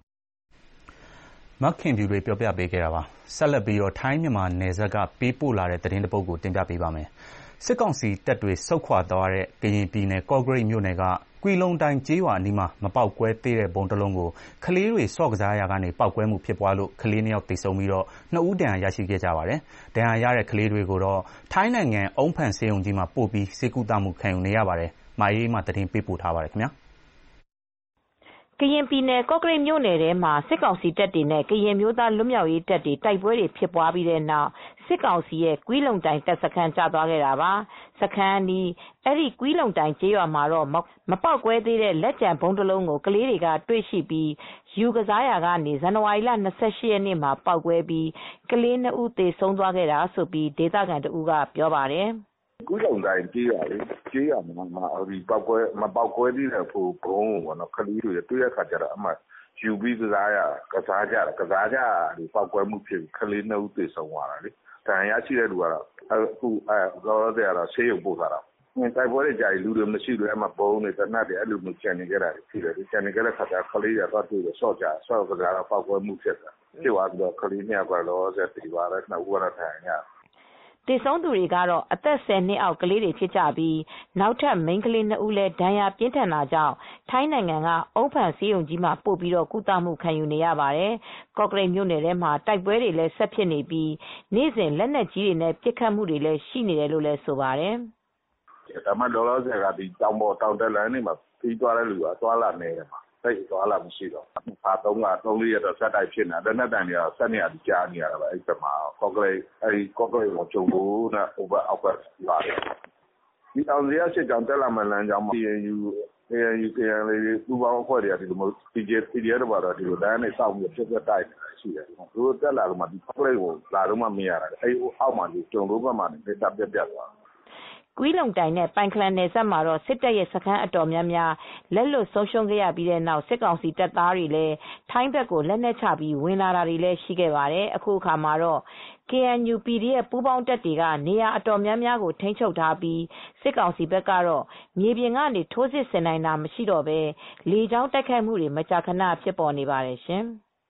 ။မခင်ဖြူတွေပြောပြပေးခဲ့တာပါ။ဆက်လက်ပြီးတော့ထိုင်းမြန်မာနယ်စပ်ကပေးပို့လာတဲ့သတင်းတစ်ပုဒ်ကိုတင်ပြပေးပါမယ်။စစ်ကောင်စီတပ်တွေဆုတ်ခွာသွားတဲ့ကရင်ပြည်နယ်ကော့ဂရိတ်မြို့နယ်ကကွီလုံတိုင်ကျေးရွာအနီးမှာမပေါက်ကွဲသေးတဲ့ဘုံတစ်လုံးကိုကလေးတွေဆော့ကစားရာကနေပေါက်ကွဲမှုဖြစ်ပွားလို့ကလေးနှစ်ယောက်သေဆုံးပြီးတော့နှစ်ဦးဒဏ်ရာရရှိခဲ့ကြပါတယ်။ဒဏ်ရာရတဲ့ကလေးတွေကိုတော့ထိုင်းနိုင်ငံအုံဖန်ဆေးရုံကြီးမှာပို့ပြီးဆေးကုသမှုခံယူနေရပါတယ်။မာအေးမှသတင်းပေးပို့ထားပါတယ်ခင်ဗျာ။
ကရင်ပြည်နယ်ကော့ကရိတ်မြို့နယ်ထဲမှာစစ်ကောင်စီတပ်တွေနဲ့ကရင်မျိုးသားလွတ်မြောက်ရေးတပ်တွေတိုက်ပွဲတွေဖြစ်ပွားပြီးတဲ့နောက်စစ်ကောင်စီရဲ့ကွီးလုံတိုင်တပ်စခန်းကျသွားခဲ့တာပါစခန်းဒီအဲ့ဒီကွီးလုံတိုင်ကျေးရွာမှာတော့မပေါက်ကွဲသေးတဲ့လက်ကျန်ဘုံတစ်လုံးကိုကလေးတွေကတွေ့ရှိပြီးယူကစားရာကနေဇန်နဝါရီလ၂၈ရက်နေ့မှာပေါက်ကွဲပြီးကလေးနှစ်ဦးသေဆုံးသွားခဲ့တာဆိုပြီးဒေသခံတဦးကပြောပါတယ်
ကွီးလုံတိုင်ကျေးရွာလေးကျေးရွာမှာဒီပေါက်ကွဲမပေါက်ကွဲသေးတဲ့ဘုံပေါ့နော်ကလေးတွေတွေ့ရခါကြတော့အမှယူပြီးကစားရကစားကြကစားကြဒီပေါက်ကွဲမှုဖြစ်ကလေးနှစ်ဦးသေဆုံးသွားတာလေတန်ရရှိတဲ့လူကတော့အခုအဲတော့တဲ့ကတော့ဆေးရုံပို့ထားတာတိုက်ပွဲတွေကြာလူတွေမရှိလို့အမှဘုံတွေတနတ်တွေအဲ့လိုမျိုးကျန်နေကြတာဖြစ်တယ်ကျန်နေကြတဲ့ခါကျကလေးတွေတော့တွေ့ရဆော့ကြဆော့ကစားတော့ပေါက်ကွဲမှုဖြစ်တာဖြစ်သွားပြီးတော့ကလေးနှစ်ယောက်ကတော့ဆက်ပြီးသွားတယ်နှစ်ဦးကတော့ထိုင်ရ
တေဆုံးသူတွေကတော့အသက်ဆယ်နှစ်အောက်ကလေးတွေဖြစ်ကြပြီးနောက်ထပ်မိန်းကလေးနှစ်ဦးလည်းဒဏ်ရာပြင်းထန်တာကြောင့်ထိုင်းနိုင်ငံကအုံဖန်ဆေးရုံကြီးမှာပို့ပြီးတော့ကုသမှုခံယူနေရပါတယ်။ကော့ကရိတ်မြို့နယ်ထဲမှာတိုက်ပွဲတွေလည်းဆက်ဖြစ်နေပြီးနေ့စဉ်လက်နက်ကြီးတွေနဲ့ပစ်ခတ်မှုတွေလည်းရှိနေတယ်လို့လည်းဆိုပါတယ်
။ဒါမှဒေါ်လာဆယ်ကဒီတောင်ပေါ်တောင်တက်လန်းနေမှာပြီးသွားတဲ့လူကသွားလာနေတယ်မှာစိတ်သွားလာမရှိတော့။ဖာသုံးကသုံးလေးရတော့ဆက်တိုက်ဖြစ်နေတာလက်နက်တန်တွေကဆက်နေရပြီးကြားနေရတာပဲအဲ့ဒီမှာကော့ကရိတ်အဲဒီကော့ကရိတ်ကိုကြုံလို့နဲ့ over အောက်ကလာတယ်။ဒီအောင်ရရှိကြောင်တက်လာမှလမ်းကြောင်းမှာ P N U P N U P N လေးပူပေါင်းအဖွဲ့တွေကဒီလိုမျိုး P J P D F တော့ဒီလိုလမ်းနဲ့စောင့်ပြီးဖြစ်ဖြစ်တိုက်နေတာရှိတယ်။သူတို့တက်လာတော့မှဒီကော့ကရိတ်ကိုလာတော့မှမရတာအဲ့အောက်မှာဒီကြုံလို့ဘက်မှာနေတက်ပြက်ပြက်သွား
ကွီးလုံတိုင်နဲ့ပိုင်ခလန်နယ်စပ်မှာတော့စစ်တပ်ရဲ့စခန်းအတော်များများလက်လွတ်ဆုံးရှုံးခဲ့ရပြီးတဲ့နောက်စစ်ကောင်စီတပ်သားတွေလည်းထိုင်းဘက်ကိုလက်နက်ချပြီးဝင်လာတာတွေလည်းရှိခဲ့ပါတယ်အခုအခါမှာတော့ K N U P D F ပူးပေါင်းတပ်တွေကနေရာအတော်များများကိုထိန်းချုပ်ထားပြီးစစ်ကောင်စီဘက်ကတော့မြေပြင်ကနေထိုးစစ်ဆင်နိုင်တာမရှိတော့ဘဲလေကြောင်းတိုက်ခိုက်မှုတွေမကြာခဏဖြစ်ပေါ်နေပါတယ်ရှင်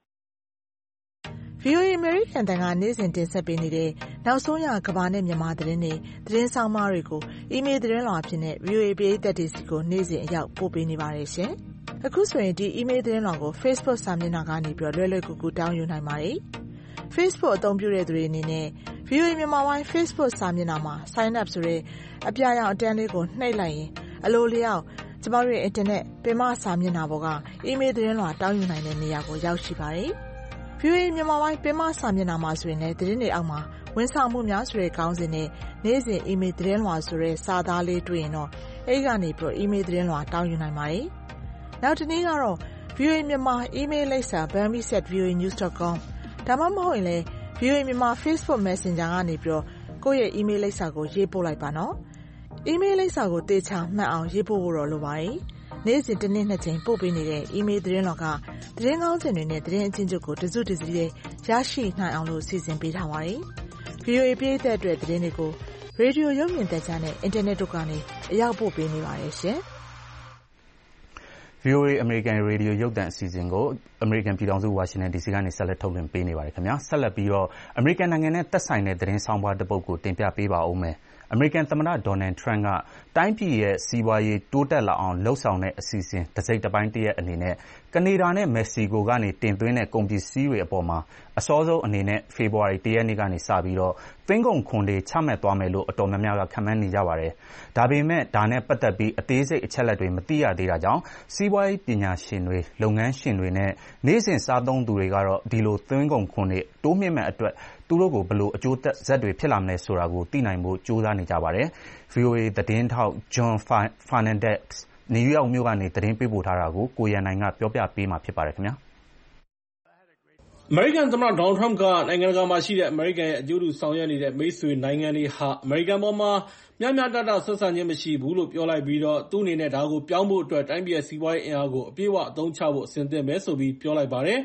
ဗွီအိုအေ American တန်ကနေ့စဉ်တင်ဆက်ပေးနေတဲ့နောက်ဆုံးရကမ္ဘာနဲ့မြန်မာသတင်းတွေသတင်းဆောင်မတွေကိုအီးမေးလ်သတင်းလွှာအဖြစ်နဲ့ ဗွီအိုအေ ပရိသတ်တွေစီကိုနေ့စဉ်အရောက်ပို့ပေးနေပါတယ်ရှင်။အခုဆိုရင်ဒီအီးမေးလ်သတင်းလွှာကို Facebook စာမျက်နှာကနေပြီးလွယ်လွယ်ကူကူတောင်းယူနိုင်ပါတယ်။ Facebook အသုံးပြုတဲ့သူတွေအနေနဲ့ ဗွီအိုအေမြန်မာပိုင်း Facebook စာမျက်နှာမှာ Sign up ဆိုတဲ့အပြာရောင်အတန်းလေးကိုနှိပ်လိုက်ရင်အလိုလျောက်ကျမတို့ရဲ့ Internet ပင်မစာမျက်နှာပေါ်ကအီးမေးလ်သတင်းလွှာတောင်းယူနိုင်တဲ့နေရာကိုရောက်ရှိပါတယ်။ဗွီအိုအေမြန်မာပိုင်းပင်မစာမျက်နှာမှာဆိုရင်လည်းသတင်းတွေအောက်မှာဝန်ဆောင်မှုများဆိုတဲ့ခေါင်းစဉ်နဲ့နေ့စဉ်အီးမေးလ်သတင်းလွှာဆိုတဲ့စာသားလေးတွေ့ရင်တော့အဲဒီကနေပြီးအီးမေးလ်သတင်းလွှာတောင်းယူနိုင်ပါတယ်။နောက်တစ်နည်းကတော့ ဗွီအိုအေမြန်မာအီးမေးလ်လိပ်စာ burmese at v o a news dot com ဒါမှမဟုတ်ရင်လည်းဗွီအိုအေ မြန်မာ Facebook Messenger ကနေပြီးတော့ကိုယ့်ရဲ့ email လိပ်စာကိုရေးပို့လိုက်ပါနော်။ email လိပ်စာကိုသေချာမှတ်အောင်ရေးပို့ဖို့တော့လိုပါတယ်။နေ့စဉ်တစ်နေ့နှစ်ကြိမ်ပို့ပေးနေတဲ့ email သတင်းတော်ကသတင်းကောင်းစင်တွေနဲ့သတင်းအချင်းချုပ်ကိုတစုတစည်းလေးရရှိနိုင်အောင်လို့စီစဉ်ပေးထားပါတယ်။ ဗွီအိုအေ ပရိသတ်အတွက်သတင်းတွေကိုရေဒီယိုရုပ်မြင်သံကြားနဲ့အင်တာနက်တို့ကနေအရောက်ပို့ပေးနေပါတယ်ရှင်။
ဗွီအိုအေ American Radio ရုပ်သံအစီအစဉ်ကို American ပြည်ထောင်စု Washington ဒီ စီ ကနေဆက်လက်ထုတ်လွှင့်ပေးနေပါတယ်ခင်ဗျာ။ဆက်လက်ပြီးတော့ American နိုင်ငံနဲ့သက်ဆိုင်တဲ့သတင်းဆောင်းပါးတစ်ပုဒ်ကိုတင်ပြပေးပါဦးမယ်။ American သမ္မတ Donald Trump ကတိုင်းပြည်ရဲ့စီးပွားရေးတိုးတက်လာအောင်လှုံ့ဆော်တဲ့အစီအစဉ်တစ်စိတ်တစ်ပိုင်းတစ်ရပ်အနေနဲ့ကနေဒါနဲ့မက္ကဆီကိုကနေတင်သွင်းတဲ့ကုန်ပစ္စည်းတွေအပေါ်မှာအစောဆုံးအနေနဲ့ဖေဖော်ဝါရီလတစ်ရက်နေ့ကနေစပြီးတော့သွင်းကုန်ခွန်တွေချမှတ်သွားမယ်လို့အတော်များများကခန့်မှန်းနေကြပါတယ်။ဒါပေမဲ့ဒါနဲ့ပတ်သက်ပြီးအသေးစိတ်အချက်အလက်တွေမသိရသေးတာကြောင့်စီးပွားရေးပညာရှင်တွေလုပ်ငန်းရှင်တွေနဲ့နေ့စဉ်စားသုံးသူတွေကတော့ဒီလိုသွင်းကုန်ခွန်တွေတိုးမြင့်မဲ့အတွက်သူတို့ကိုဘယ်လိုအကျိုးဆက်တွေဖြစ်လာမလဲဆိုတာကိုသိနိုင်ဖို့ကြိုးစားနေကြပါတယ်။ ဗွီအိုအေသတင်းထောက် John Fernandez နယူးယောက်မြို့ကနေသတင်းပေးပို့ထားတာကိုကိုရန်နိုင်ကပြောပြပေးမှာဖြစ်ပါတယ်ခင်ဗျာ။
အမေရိကန်သမ္မတ Donald Trump ကနိုင်ငံတကာမှာရှိတဲ့အမေရိကန်ရဲ့အကျိုးတူဆောင်ရွက်နေတဲ့မိတ်ဆွေနိုင်ငံတွေဟာအမေရိကန်ပေါ်မှာမျှမျှတတဆက်ဆံခြင်းမရှိဘူးလို့ပြောလိုက်ပြီးတော့သူ့အနေနဲ့ဒါကိုပြောင်းဖို့အတွက်တိုင်းပြည်ရဲ့စီးပွားရေးအင်အားကိုအပြည့်အဝအသုံးချဖို့အဆင်သင့်ပဲဆိုပြီးပြောလိုက်ပါတယ်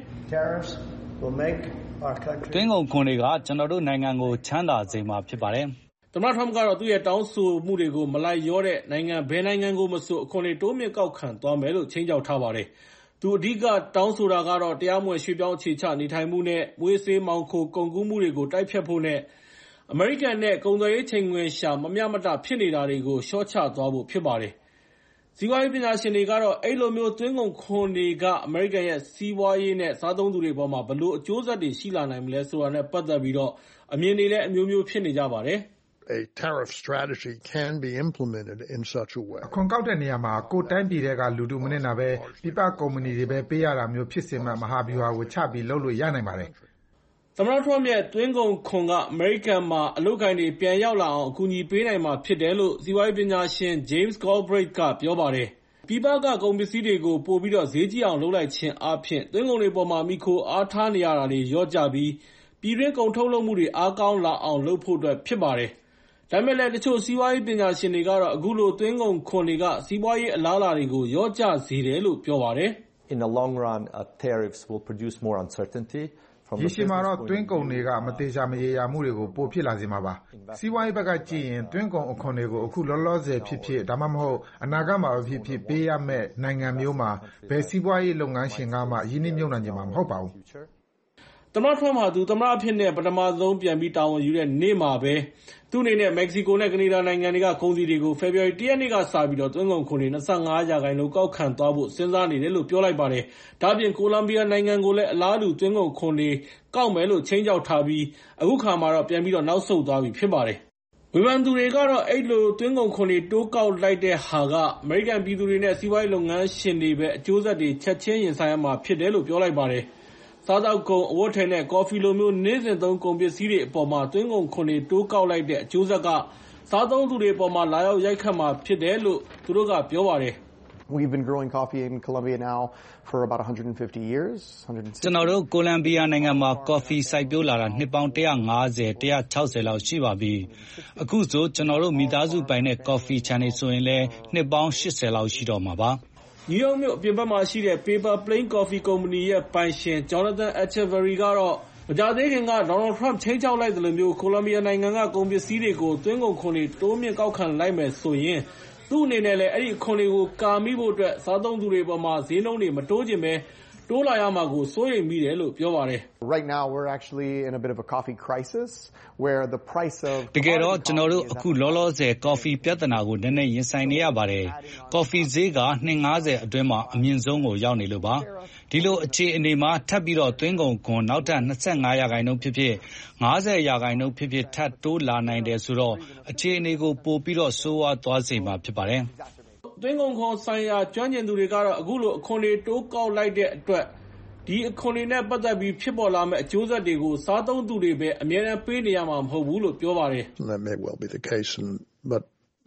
။သွင်းကုန်ခွန်တွေကကျွန်တော်တို့နိုင်ငံကိုချမ်းသာစေမှာဖြစ်ပါတယ်
။သမ္မတ Trump ကတော့သူ့ရဲ့တောင်းဆိုမှုတွေကိုမလိုက်လျောတဲ့နိုင်ငံဘယ်နိုင်ငံကိုမဆိုအခွန်တွေတိုးမြင့်ကောက်ခံသွားမယ်လို့ခြိမ်းခြောက်ထားပါတယ်။သူအဓိကတောင်းဆိုတာကတော့တရားမဝင်ရွှေ့ပြောင်းအခြေချနေထိုင်မှုနဲ့မွေးဆေးမှောင်ခိုကုန်ကူးမှုတွေကိုတိုက်ဖျက်ဖို့နဲ့အမေရိကန်နဲ့ကုန်သွယ်ရေးချိန်ခွင်ရှာမမျှမတဖြစ်နေတာတွေကိုလျှော့ချသွားဖို့ဖြစ်ပါတယ်။စီးပွားရေးပညာရှင်တွေကတော့အဲ့လိုမျိုးသွင်းကုန်ခွန်တွေကအမေရိကန်ရဲ့စီးပွားရေးနဲ့စားသုံးသူတွေပေါ်မှာဘယ်လိုအကျိုးဆက်တွေရှိလာနိုင်မလဲဆိုတာနဲ့ပတ်သက်ပြီးတော့အမြင်တွေလည်းအမျိုးမျိုးဖြစ်နေကြပါတယ်။
A tariff strategy can be implemented in such a way.
အခွန်ကောက်တဲ့နေရာမှာကိုယ်တိုင်းပြည်တွေကလူတူမနစ်နာပဲပြပကုမ္ပဏီတွေပဲပေးရတာမျိုးဖြစ်စေမှမဟာဗျူဟာကိုချပြီးလုပ်လို့ရနိုင်ပါတယ်
။သမ္မတ Trump ရဲ့သွင်းကုန်ခွန်ကအမေရိကန်မှာအလုပ်ကိုင်တွေပြန်ရောက်လာအောင်အကူအညီပေးနိုင်မှာဖြစ်တယ်လို့စီးပွားရေးပညာရှင် James Galbraith ကပြောပါတယ်။ပြည်ပကကုန်ပစ္စည်းတွေကိုပို့ပြီးတော့ဈေးကြီးအောင်လုပ်လိုက်ခြင်းအပြင်သွင်းကုန်တွေပေါ်မှာမိခိုအားထားနေရတာတွေလျော့ကျပြီးပြည်တွင်းကုန်ထုတ်လုပ်မှုတွေအားကောင်းလာအောင်လုပ်ဖို့အတွက်ဖြစ်ပါတယ်။ဒါပေမဲ့လည်းတချို့စီးပွားရေးပညာရှင်တွေကတော့အခုလိုသွင်းကုန်ခွန်တွေကစီးပွားရေးအလားအလာတွေကိုလျော့ကျစေတယ်လို့ပြောပါတယ်။
In the long run, uh, tariffs will produce more uncertainty.
ရေရှည်မှာတော့သွင်းကုန်တွေကမသေချာမရေရာမှုတွေကိုပိုဖြစ်လာစေမှာပါ။စီးပွားရေးဘက်ကကြည့်ရင်သွင်းကုန်အခွန်တွေကိုအခုလောလောဆယ်ဖြစ်ဖြစ်ဒါမှမဟုတ်အနာဂတ်မှာဖြစ်ဖြစ်ပေးရမယ့်နိုင်ငံမျိုးမှာဘယ်စီးပွားရေးလုပ်ငန်းရှင်ကမှရင်းနှီးမြှုပ်နှံကြမှာမဟုတ်ပါဘူး
။သမ္မတ Trump ဟာသူသမ္မတအဖြစ်နဲ့ပထမဆုံးပြန်ပြီးတာဝန်ယူတဲ့နေ့မှာပဲသူ့အနေနဲ့မက္ကဆီကိုနဲ့ကနေဒါနိုင်ငံတွေကကုန်စည်တွေကိုဖေဖော်ဝါရီတစ်ရက်နေ့ကစပြီးတော့သွင်းကုန်ခွန်တွေ၂၅ရာခိုင်နှုန်းကောက်ခံသွားဖို့စဉ်းစားနေတယ်လို့ပြောလိုက်ပါတယ်။ဒါ့အပြင်ကိုလံဘီယာနိုင်ငံကိုလည်းအလားတူသွင်းကုန်ခွန်တွေကောက်မယ်လို့ခြိမ်းခြောက်ထားပြီးအခုခါမှာတော့ပြန်ပြီးတော့နောက်ဆုတ်သွားပြီဖြစ်ပါတယ်။ဝေဖန်သူတွေကတော့အဲ့လိုသွင်းကုန်ခွန်တွေတိုးကောက်လိုက်တဲ့ဟာကအမေရိကန်ပြည်သူတွေနဲ့စီးပွားရေးလုပ်ငန်းရှင်တွေပဲအကျိုးဆက်တွေချက်ချင်းရင်ဆိုင်ရမှာဖြစ်တယ်လို့ပြောလိုက်ပါတယ်။စားသောက်ကုန်အဝတ်အထည်နဲ့ကော်ဖီလိုမျိုးနေ့စဉ်သုံးကုန်ပစ္စည်းတွေအပေါ်မှာသွင်းကုန်ခွန်တွေတိုးကောက်လိုက်တဲ့အကျိုးဆက်ကစားသုံးသူတွေအပေါ်မှာလာရောက်ရိုက်ခတ်မှာဖြစ်တယ်လို့သူတို့ကပြောပါတယ်။
We've been growing coffee in Colombia now for about one hundred fifty years.
ကျွန်တော်တို့ကိုလံဘီယာနိုင်ငံမှာကော်ဖီစိုက်ပျိုးလာတာနှစ်ပေါင်းone hundred fifty one hundred sixtyလောက်ရှိပါပြီ။အခုဆိုကျွန်တော်တို့မိသားစုပိုင်တဲ့ကော်ဖီခြံတွေဆိုရင်လည်းနှစ်ပေါင်းeightyလောက်ရှိတော့မှာပါ။
နယူးယောက်မြို့အပြင်ဘက်မှာရှိတဲ့ Paper Plane Coffee ကုမ္ပဏီရဲ့ပိုင်ရှင် Jonathan Echeverry ကတော့မကြာသေးခင်က Donald Trump ခြိမ်းခြောက်လိုက်သလိုမျိုးကိုလံဘီယာနိုင်ငံကကုန်ပစ္စည်းတွေကိုသွင်းကုန်ခွန်တွေတိုးမြင့်ကောက်ခံလိုက်မယ်ဆိုရင်သူ့အနေနဲ့လည်းအဲ့ဒီအခွန်တွေကိုကာမိဖို့အတွက်စားသုံးသူတွေပေါ်မှာဈေးနှုန်းတွေမတိုးချင်ပဲတိုးလာရမှာကိုစိုးရိမ်မိတယ်လို့ပြောပါတယ်။
Right now we're actually in a bit of a coffee crisis where the price of
တကယ်တော့ကျွန်တော်တို့အခုလောလောဆယ်ကော်ဖီပြဿနာကိုနည်းနည်းရင်ဆိုင်နေရပါတယ်။ကော်ဖီဈေးကtwo fiftyအတွင်းမှာအမြင့်ဆုံးကိုရောက်နေလို့ပါ။ဒီလိုအခြေအနေမှာထပ်ပြီးတော့သွင်းကုန်ခွန်နောက်ထပ်twenty-fiveရာခိုင်နှုန်းဖြစ်ဖြစ်fiftyရာခိုင်နှုန်းဖြစ်ဖြစ်ထပ်တိုးလာနိုင်တယ်ဆိုတော့အခြေအနေကိုပိုပြီးတော့ဆိုးဝါးသွားစေမှာဖြစ်ပါတယ်။
သွင်းကုန်ခွန်ဆိုင်ရာကျွမ်းကျင်သူတွေကတော့အခုလိုအခွန်တွေတိုးကောက်လိုက်တဲ့အတွက်ဒီအခွန်တွေနဲ့ပတ်သက်ပြီးဖြစ်ပေါ်လာမယ့်အကျိုးဆက်တွေကိုစားသုံးသူတွေပဲအများအားပေးနေရမှာမဟုတ်ဘူးလို့ပြောပါတယ်။
That may well be the case, but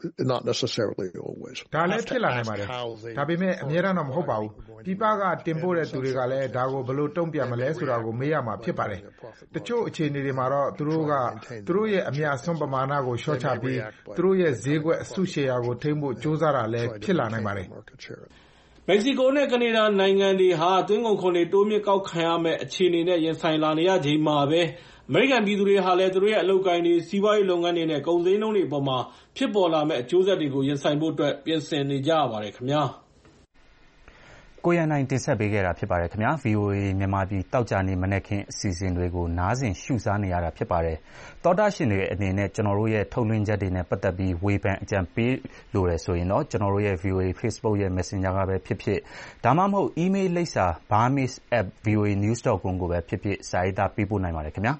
not necessarily always.
ဒါလည်းဖြစ်လာနိုင်ပါတယ်။ဒါပေမဲ့အများအားတော့မဟုတ်ပါဘူး။ပြည်ပကတင်ပို့တဲ့သူတွေကလည်းဒါကိုဘယ်လိုတုံ့ပြန်မလဲဆိုတာကိုမေးရမှာဖြစ်ပါတယ်။တချို့အခြေအနေတွေမှာတော့သူတို့ကသူတို့ရဲ့အများဆုံးပမာဏကိုလျှော့ချပြီးသူတို့ရဲ့ဈေးကွက်အစုရှယ်ယာကိုထိန်းဖို့ကြိုးစားတာလည်းဖြစ်လာနိုင်ပါတယ်။
မက္ကဆီကိုနဲ့ကနေဒါနိုင်ငံတွေဟာသွင်းကုန်ခွန်တွေတိုးမြင့်ကောက်ခံရမယ့်အခြေအနေနဲ့ရင်ဆိုင်လာနေရချိန်မှာပဲအမေရိကန်ပြည်သူတွေဟာလည်းသူတို့ရဲ့အလုပ်ကိုင်တွေစီးပွားရေးလုပ်ငန်းတွေနဲ့ကုန်စည်နှုန်းတွေအပေါ်မှာဖြစ်ပေါ်လာမယ့်အကျိုးဆက်တွေကိုရင်ဆိုင်ဖို့အတွက်ပြင်ဆင်နေကြရပါတယ်ခင်ဗျာ
ကိုရန်နိုင်တင်ဆက်ပေးခဲ့တာဖြစ်ပါတယ်ခင်ဗျာ ဗီအိုအေ မြန်မာပြည်တောက်ကြနေမနေ့ခင်အစီအစဉ်တွေကိုနားဆင်ရှုစားနေရတာဖြစ်ပါတယ်တောတာရှင်တွေအနေနဲ့ကျွန်တော်တို့ရဲ့ထုတ်လွှင့်ချက်တွေနဲ့ပတ်သက်ပြီးဝေဖန်အကြံပေးလို့ရဆိုရင်တော့ကျွန်တော်တို့ရဲ့ ဗီအိုအေ Facebook ရဲ့ Messenger ကပဲဖြစ်ဖြစ်ဒါမှမဟုတ် email လိပ်စာ burmese at v o a news dot com ကိုပဲဖြစ်ဖြစ်စာရေးသားပေးပို့နိုင်ပါတယ်ခင်ဗျာ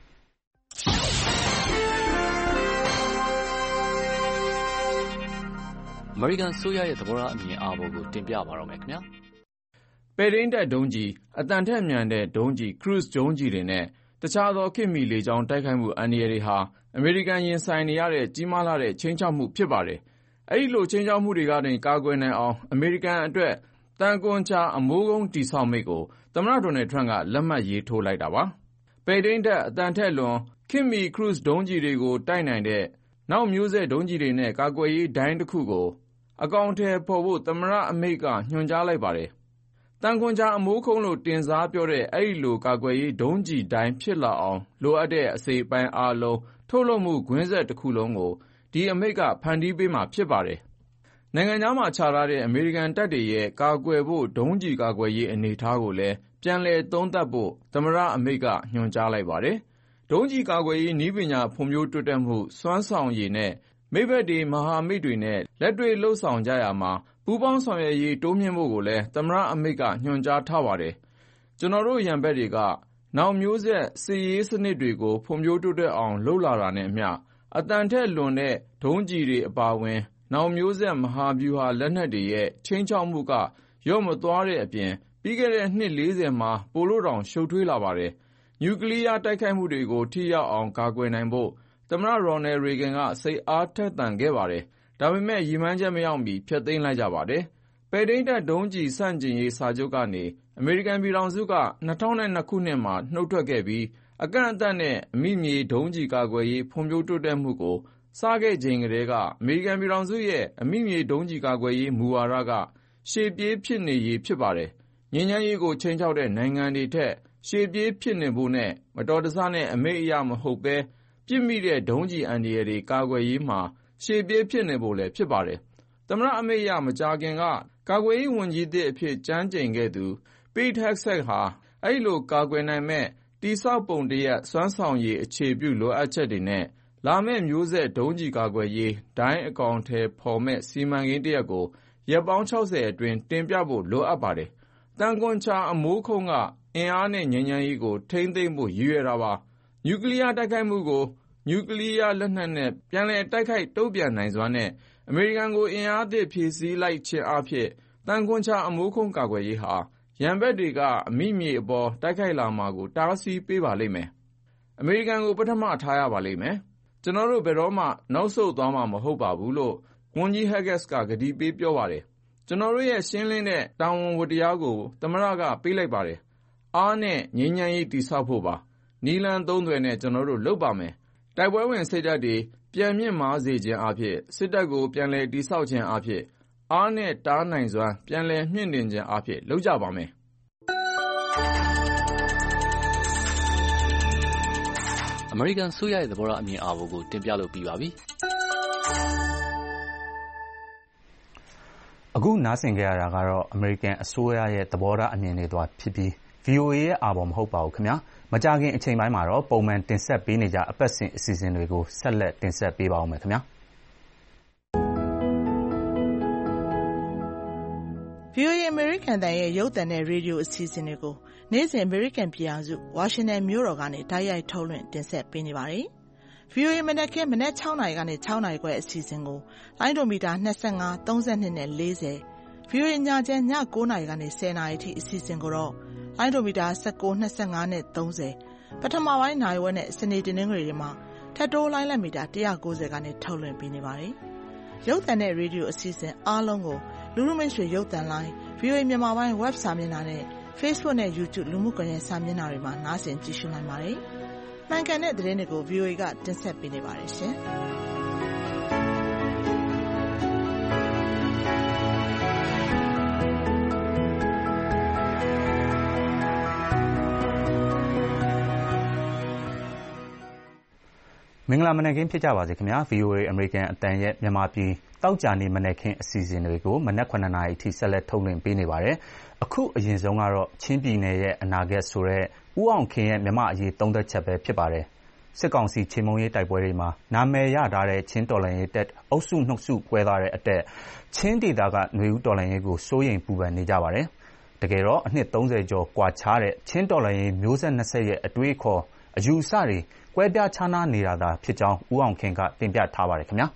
အမေရိကန်ဆိုရရဲ့သဘောထားအမြင်အာဘော်ကိုတင်ပြပါတော့မယ်ခင်ဗျာ
ပဲ့ထိန်းတပ်ဒုံးကျည်အတန်ထက်မြန်တဲ့ဒုံးကျည် cruise ဒုံးကျည်တွေနဲ့တခြားသောခေတ်မီလေကြောင်းတိုက်ခိုက်မှုအန္တရာယ်တွေဟာအမေရိကန်ရင်ဆိုင်နေရတဲ့ကြီးမားလာတဲ့ခြိမ်းခြောက်မှုဖြစ်ပါတယ်။အဲဒီလိုခြိမ်းခြောက်မှုတွေကနေကာကွယ်နိုင်အောင်အမေရိကန်အတွက်တန်ကွန်ချာအမိုးကုန်းတည်ဆောက်မိတ်ကိုသမ္မတဒေါ်နယ်ထရန့်ကလက်မှတ်ရေးထိုးလိုက်တာပါ။ပဲ့ထိန်းတပ်အတန်ထက်လွန်ခေတ်မီ cruise ဒုံးကျည်တွေကိုတိုက်နိုင်တဲ့နောက်မျိုးဆက်ဒုံးကျည်တွေနဲ့ကာကွယ်ရေးဒိုင်းတစ်ခုကိုအကောင်အထည်ဖော်ဖို့သမ္မတအမိန့်ကညွှန်ကြားလိုက်ပါတယ်။တန်ခွန်ချာအမိုးခုံးလို့တင်စားပြောတဲ့အဲဒီလိုကာကွယ်ရေးဒုံးကျည်တိုင်းဖြစ်လာအောင်လိုအပ်တဲ့အစိတ်အပိုင်းအားလုံးထုတ်လုပ်မှုကွင်းဆက်တစ်ခုလုံးကိုဒီအမိန့်ကဖန်တီးပေးမှာဖြစ်ပါတယ်။နိုင်ငံခြားမှာခြားထားတဲ့အမေရိကန်တပ်တွေရဲ့ကာကွယ်ဖို့ဒုံးကျည်ကာကွယ်ရေးအနေအထားကိုလည်းပြန်လည်သုံးသပ်ဖို့သမ္မတအမိန့်ကညွှန်ကြားလိုက်ပါတယ်။ဒုံးကျည်ကာကွယ်ရေးနည်းပညာဖွံ့ဖြိုးတိုးတက်မှုစွမ်းဆောင်ရည်နဲ့မိတ်ဘက်တွေမဟာမိတ်တွေနဲ့လက်တွေ့လှုပ်ဆောင်ကြရမှာပူးပေါင်းဆောင်ရွက်ရေးတိုးမြှင့်ဖို့ကိုလည်းသမ္မတအမိန့်ကညွှန်ကြားထားပါတယ်။ကျွန်တော်တို့ရန်ဘက်တွေကနောက်မျိုးဆက်စစ်ရေးစနစ်တွေကိုဖွံ့ဖြိုးတိုးတက်အောင်လှုပ်လာတာနဲ့အမျှအတန်ထက်လွန်တဲ့ဒုံးကျည်တွေအပါအဝင်နောက်မျိုးဆက်မဟာဗျူဟာလက်နက်တွေရဲ့ချင်းချောက်မှုကရော့မသွားတဲ့အပြင်ပြီးခဲ့တဲ့နှစ်လေးဆယ်မှာပိုလို့တောင်ရှုပ်ထွေးလာပါတယ်။နျူကလ িয়ার တိုက်ခိုက်မှုတွေကိုထိရောက်အောင်ကာကွယ်နိုင်ဖို့သမ္မတရော်နယ်ရေဂင်ကစိတ်အားထက်သန်ခဲ့ပါတယ်။ဒါပေမဲ့ရည်မှန်းချက်မရောက်မီဖျက်သိမ်းလိုက်ကြပါတယ်။ပဲ့ထိန်းတပ်ဒုံးကျည်ဆန့်ကျင်ရေးစာချုပ်ကနေအမေရိကန်ပြည်ထောင်စုက၂၀၀၂ခုနှစ်မှာနှုတ်ထွက်ခဲ့ပြီးအကန့်အသတ်နဲ့အမိမြေဒုံးကျည်ကာကွယ်ရေးဖွံ့ဖြိုးတိုးတက်မှုကိုစခဲ့ချိန်ကတည်းကအမေရိကန်ပြည်ထောင်စုရဲ့အမိမြေဒုံးကျည်ကာကွယ်ရေးမူဝါဒကရှေ့ပြေးဖြစ်နေရေးဖြစ်ပါတယ်။ငြိမ်းချမ်းရေးကိုခြိမ်းခြောက်တဲ့နိုင်ငံတွေထက်ရှေ့ပြေးဖြစ်နေဖို့နဲ့မတော်တဆနဲ့အမိန့်အရမဟုတ်ဘဲပြစ်မိတဲ့ဒုံးကျည်အန္တရာယ်တွေကာကွယ်ရေးမှာရှေ့ပြေးဖြစ်နေဖို့လည်းဖြစ်ပါတယ်။သမ္မတအမိန့်အရမကြာခင်ကကာကွယ်ရေးဝန်ကြီးသစ်အဖြစ်ကျမ်းကျိန်ခဲ့သူ Pete Hegseth ဟာအဲဒီလိုကာကွယ်နိုင်မဲ့တည်ဆောက်ပုံတရပ်စွမ်းဆောင်ရည်အခြေပြုလိုအပ်ချက်တွေနဲ့လာမယ့်မျိုးဆက်ဒုံးကျည်ကာကွယ်ရေးဒိုင်းအကောင်အထည်ဖော်မဲ့စီမံကိန်းတရပ်ကိုရက်ပေါင်း၆၀အတွင်းတင်ပြဖို့လိုအပ်ပါတယ်။တန်ကွန်ချာအမိုးခုံးကအင်အားနဲ့ငြိမ်းချမ်းရေးကိုထိန်းသိမ်းဖို့ရည်ရွယ်တာပါ။နျူကလ িয়ার တိုက်ခိုက်မှုကိုနျူကလ িয়ার လက်နက်နဲ့ပြန်လည်တိုက်ခိုက်တုံ့ပြန်နိုင်စွမ်းနဲ့အမေရိကန်ကိုအင်အားသစ်ဖြည့်ဆည်းလိုက်ခြင်းအားဖြင့်တန်ခွန်ချာအမိုးခုံးကာကွယ်ရေးဟာရန်ဘက်တွေကအမိမြေအပေါ်တိုက်ခိုက်လာမှာကိုတားဆီးပေးပါလိမ့်မယ်။အမေရိကန်ကိုပထမထားရပါလိမ့်မယ်။ကျွန်တော်တို့ဘယ်တော့မှနောက်ဆုတ်သွားမှာမဟုတ်ပါဘူးလို့ဝန်ကြီး Hegseth ကကတိပေးပြောပါတယ်။ကျွန်တော်တို့ရဲ့ရှင်းလင်းတဲ့တာဝန်ဝတ္တရားကိုသမ္မတကပေးလိုက်ပါတယ်။အားနဲ့ငြိမ်းချမ်းရေးတည်ဆောက်ဖို့ပါ။နီလန်သုံးသွယ်နဲ့ကျွန်တော်တို့လုပ်ပါမယ်။တိုက်ပွဲဝင်စိတ်ဓာတ်တွေပြန်မြင့်မားစေခြင်းအဖြစ်စစ်တပ်ကိုပြန်လည်တည်ဆောက်ခြင်းအဖြစ်အားနဲ့တားနိုင်စွမ်းပြန်လည်မြင့်တင်ခြင်းအဖြစ်လုပ်ကြပါမယ်
အမေရိကန်ဆိုရရဲ့သဘောထားအမြင်အာဘော်ကိုတင်ပြလို့ပြီးပါပြီ
အခုနားဆင်ကြရတာကတော့အမေရိကန်အစိုးရရဲ့သဘောထားအမြင်တွေသွားဖြစ်ပြီး ဗီအိုအေ ရဲ့အာဘော်မဟုတ်ပါဘူးခင်ဗျာမကြာခင်အချိန်ပိုင်းမှာတော့ပုံမှန်တင်ဆက်ပေးနေကြအပတ်စဉ်အစီအစဉ်တွေကိုဆက်လက်တင်ဆက်ပေးပါဦးမယ်ခင်ဗျာ
ဗီအိုအေ အမေရိကန်အသံရဲ့ရုပ်သံနဲ့ရေဒီယိုအစီအစဉ်တွေကိုနေ့စဉ်အမေရိကန်ပြည်ထောင်စုဝါရှင်တန်မြို့တော်ကနေတိုက်ရိုက်ထုတ်လွှင့်တင်ဆက်ပေးနေပါတယ်။ ဗီအိုအေမနက်ခင်းမနက်၆နာရီကနေ၆နာရီခွဲအစီအစဉ်ကိုလိုင်းဒိုမီတာ၂၅၊၃၂နဲ့၄၀၊ ဗီအိုအေညချမ်းည၉နာရီကနေ၁၀နာရီအထိအစီအစဉ်ကိုတော့လိုင်းဒိုမီတာ၁၉၊၂၅နဲ့၃၀ပထမပိုင်းနာရီဝက်နဲ့စနေတနင်္ဂနွေတွေမှာထပ်တိုးလိုင်းလက်မီတာ၁၉၀ကနေထုတ်လွှင့်ပေးနေပါတယ်။ရုပ်သံနဲ့ရေဒီယိုအစီအစဉ်အားလုံးကိုလူလူမိတ်ဆွေရုပ်သံလိုင်း ဗွီအိုအေ မြန်မာပိုင်း web စာမျက်နှာနဲ့ Facebook နဲ့ YouTube လူမှုကွန်ရက်စာမျက်နှာတွေမှာနားဆင်ကြည့်ရှုနိုင်ပါတယ်။မှန်ကန်တဲ့သတင်းတွေကို ဗွီအိုအေ ကတင်ဆက်ပေးနေပါတယ်ရှင်။
မင်္ဂလာမနက်ခင်းဖြစ်ကြပါစေခင်ဗျာ ဗွီအိုအေ အမေရိကန်အသံရဲ့မြန်မာပြည်တောက်ကြနေမနက်ခင်းအစီအစဉ်တွေကိုမနက် ခုနှစ်နာရီအထိဆက်လက်ထုတ်လွှင့်ပေးနေပါတယ်။အခုအရင်ဆုံးကတော့ချင်းပြည်နယ်ရဲ့အနာဂတ်ဆိုတဲ့ဦးအောင်ခင်ရဲ့မြန်မာအရေးသုံးသက်ချက်ပဲဖြစ်ပါတယ်။စစ်ကောင်စီချေမှုန်းရေးတိုက်ပွဲတွေမှာနာမည်ရထားတဲ့ချင်းတော်လှန်ရေးတပ်အုပ်စုနှစ်စုကွဲသွားတဲ့အတက်ချင်းဒေသကຫນွေဦးတော်လှန်ရေးကိုစိုးရိမ်ပူပန်နေကြပါတယ်။တကယ်တော့အနှစ်သုံးဆယ်ကျော်ကွာခြားတဲ့ချင်းတော်လှန်ရေးမျိုးဆက်နှစ်ဆက်ရဲ့အတွေးအခေါ်အယူအဆတွေကွဲပြားခြားနားနေတာသာဖြစ်ကြောင်းဦးအောင်ခင်ကတင်ပြထားပါတယ်ခင်ဗျာ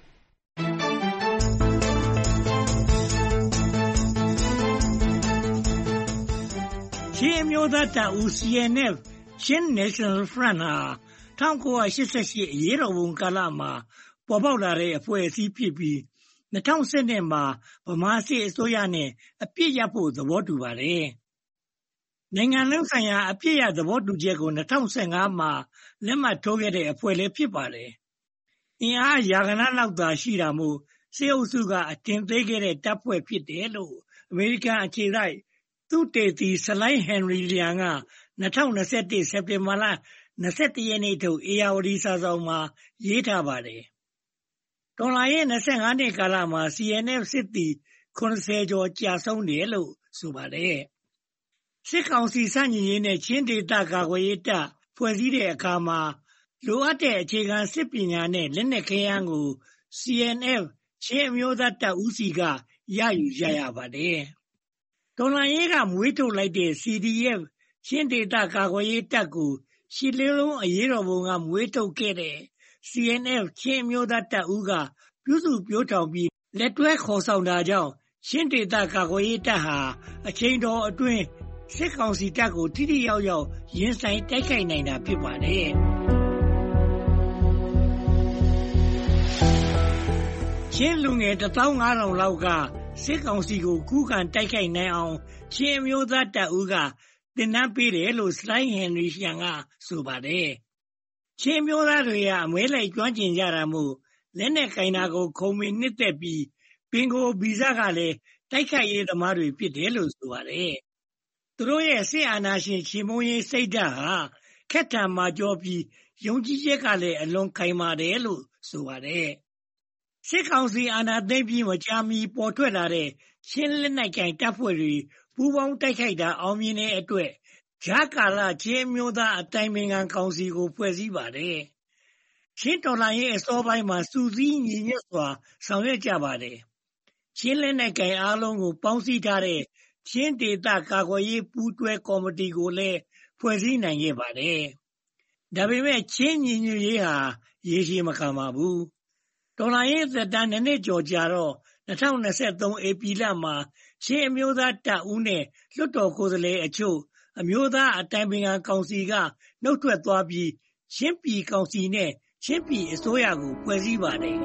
ချင်းအမျိုးသားတပ်ဦး စီ အန် အက်ဖ် Chin National Front ဟာ၁၉၈၈ အရေးတော်ပုံကာလမှာပေါ်ပေါက်လာတဲ့အဖွဲ့အစည်းဖြစ်ပြီး၂၀၁၂မှာဗမာစစ်အစိုးရနဲ့အပစ်ရပ်ဖို့သဘောတူပါတယ်။နိုင်ငံလုံးဆိုင်ရာအပစ်ရပ်သဘောတူချက်ကို၂၀၁၅မှာလက်မှတ်ထိုးခဲ့တဲ့အဖွဲ့လည်းဖြစ်ပါတယ်။အင်အားရာဂဏန်းလောက်သာရှိတာမို့စစ်အုပ်စုကအထင်သေးခဲ့တဲ့တပ်ဖွဲ့ဖြစ်တယ်လို့အမေရိကန်အခြေစိုက်သုတေသီဆလိုင်းဟင်နရီလျံက၂၀၂၁စက်တင်ဘာလ၂၁ရက်နေ့ထုတ်ဧရာဝတီစာစောင်မှာရေးထားပါတယ်။တော်လှန်ရေး၂၅နှစ်ကာလမှာ စီ အန် အက်ဖ် စစ်သည်၇၀ကျော်ကြာဆုံးတယ်လို့ဆိုပါတယ်။စစ်ကောင်စီစန့်ကျင်ရေးနဲ့ချင်းဒေသကာကွယ်ရေးတပ်ဖွဲ့စည်းတဲ့အခါမှာလိုအပ်တဲ့အခြေခံစစ်ပညာနဲ့လက်နက်ခဲယမ်းကို စီ အန် အက်ဖ် ချင်းအမျိုးသားတပ်ဦးစီကရယူကြရပါတယ်။တော်လှန်ရေးကမွေးထုတ်လိုက်တဲ့ စီ ဒီ အက်ဖ် ချင်းဒေသကာကွယ်ရေးတပ်ကိုရှစ်လေးလုံးအရေးတော်ပုံကမွေးထုတ်ခဲ့တဲ့ စီ အန် အက်ဖ် ချင်းအမျိုးသားတပ်ဦးကပြုစုပျိုးထောင်ပြီးလက်တွဲခေါ်ဆောင်တာကြောင့်ချင်းဒေသကာကွယ်ရေးတပ်ဟာအချိန်တော်အတွင်းစစ်ကောင်စီတပ်ကိုထိထိရောက်ရောက်ရင်ဆိုင်တိုက်ခိုက်နိုင်တာဖြစ်ပါတယ်။ချင်းလူငယ်တစ်သောင်းငါးထောင်လောက်ကစစ်ကောင်စီကိုခုခံတိုက်ခိုက်နိုင်အောင်ချင်းအမျိုးသားတပ်ဦးကသင်တန်းပေးတယ်လို့ဆလိုင်းဟင်နရီလျံကဆိုပါတယ်။ချင်းမျိုးသားတွေကအမဲလိုက်ကျွမ်းကျင်ကြတာမို့လက်နဲ့ကင်တာကိုခုံမင်နှစ်သက်ပြီးပင်ကိုဗီဇကလည်းတိုက်ခိုက်ရေးသမားတွေဖြစ်တယ်လို့ဆိုပါတယ်။သူတို့ရဲ့စစ်အာဏာရှင်ချေမှုန်းရေးစိတ်ဓာတ်ဟာခက်ထန်မာကျောပြီးယုံကြည်ချက်ကလည်းအလွန်ခိုင်မာတယ်လို့ဆိုပါတယ်။စစ်ကောင်စီအာဏာသိမ်းပြီးမကြာမီပေါ်ထွက်လာတဲ့ချင်းလက်နက်ကင်တပ်ဖွဲ့တွေပူးပေါင်းတိုက်ခိုက်တာအောင်မြင်တဲ့အတွက်ဂျာကာလာချင်းမျိုးသားအတိုင်ပင်ခံကောင်စီကိုဖွဲ့စည်းပါတယ်။ချင်းတော်လှန်ရေးအစောပိုင်းမှာစူးစီးညီညွတ်စွာဆောင်ရွက်ကြပါတယ်။ချင်းလက်နက်ကင်အားလုံးကိုပေါင်းစည်းထားတဲ့ချင်းဒေသကာကွယ်ရေးပူးတွဲကော်မတီကိုလည်းဖွဲ့စည်းနိုင်ခဲ့ပါတယ်။ဒါပေမဲ့ချင်းညီညွတ်ရေးဟာရေရှည်မခံပါဘူး။တော်လှန်ရေးသက်တမ်းနှစ်နှစ်ကျော်ကြာတော့၂၀၂၃ဧပြီလမှာချင်းအမျိုးသားတပ်ဦးနဲ့လွှတ်တော်ကိုယ်စားလှယ်အချို့အမျိုးသားအတိုင်ပင်ခံကောင်စီကနှုတ်ထွက်သွားပြီးချင်းပြည်ကောင်စီနဲ့ချင်းပြည်အစိုးရကိုဖွဲ့စည်းပါတယ်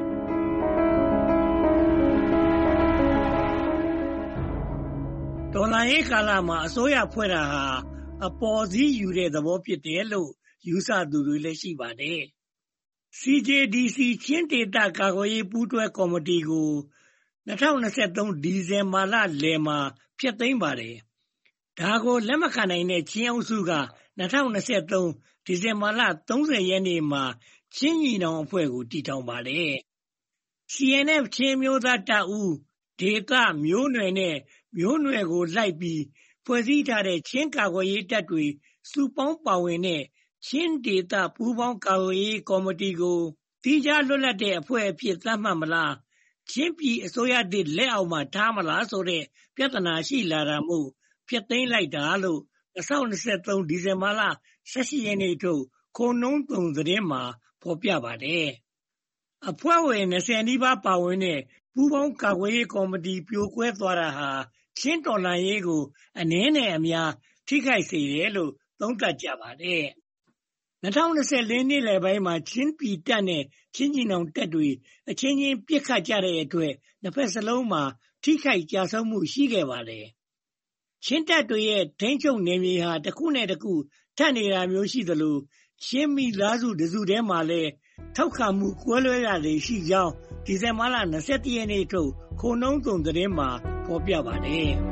။တော်လှန်ရေးကာလမှာအစိုးရဖွဲ့တာဟာအပေါ်စီးယူတဲ့သဘောဖြစ်တယ်လို့ယူဆသူတွေလည်းရှိပါတယ်။ စီ ဂျေ ဒီ စီ ချင်းဒေသကာကွယ်ရေးပူးတွဲကော်မတီကို၂၀၂၃ဒီဇင်ဘာလလယ်မှာဖျက်သိမ်းပါတယ်။ဒါကိုလက်မခံနိုင်တဲ့ချင်းအုပ်စုက၂၀၂၃ဒီဇင်ဘာလ၃၀ရက်နေ့မှာချင်းညီနောင်အဖွဲ့ကိုတည်ထောင်ပါတယ်။ စီ အန် အက်ဖ် ချင်းမျိုးသားတပ်ဦးဒေသမျိုးနွယ်နဲ့မျိုးနွယ်ကိုလိုက်ပြီးဖွဲ့စည်းထားတဲ့ချင်းကာကွယ်ရေးတပ်တွေစုပေါင်းပါဝင်တဲ့ချင်းဒေသပူးပေါင်းကာကွယ်ရေးကော်မတီကိုသီးခြားလွတ်လပ်တဲ့အဖွဲ့အဖြစ်သတ်မှတ်မလားချင်းပြည်အစိုးရသစ်လက်အောက်မှာထားမလားဆိုတဲ့ပြဿနာရှိလာတာမို့ဖျက်သိမ်းလိုက်တာလို့၂၀၂၃ဒီဇင်ဘာလ၁၈ရက်နေ့ထုတ်ခိုနှုန်းတုံသတင်းမှာဖော်ပြပါတယ်။အဖွဲ့ဝင်၂၀နီးပါးပါဝင်တဲ့ပူးပေါင်းကာကွယ်ရေးကော်မတီပြိုကွဲသွားတာဟာချင်းတော်လှန်ရေးကိုအနည်းနဲ့အများထိခိုက်စေတယ်လို့သုံးသပ်ကြပါတယ်။၂၀၂၄နှစ်လယ်ပိုင်းမှာချင်းပြည်တပ်နဲ့ချင်းညီနောင်တပ်တွေအချင်းချင်းပစ်ခတ်ကြတဲ့အတွက်နှစ်ဖက်စလုံးမှာထိခိုက်ကြဆုံးမှုရှိခဲ့ပါတယ်။ချင်းတပ်တွေရဲ့ထိန်းချုပ်နယ်မြေဟာတစ်ခုနဲ့တစ်ခုထပ်နေတာမျိုးရှိသလိုချင်းမိသားစုတစုတည်းမှာလည်းထောက်ခံမှုကွဲလွဲတာတွေရှိကြောင်းဒီဇင်ဘာလ၂၁ရက်နေ့ထုတ်ခိုနှုံးစုံသတင်းမှာဖော်ပြပါတယ်။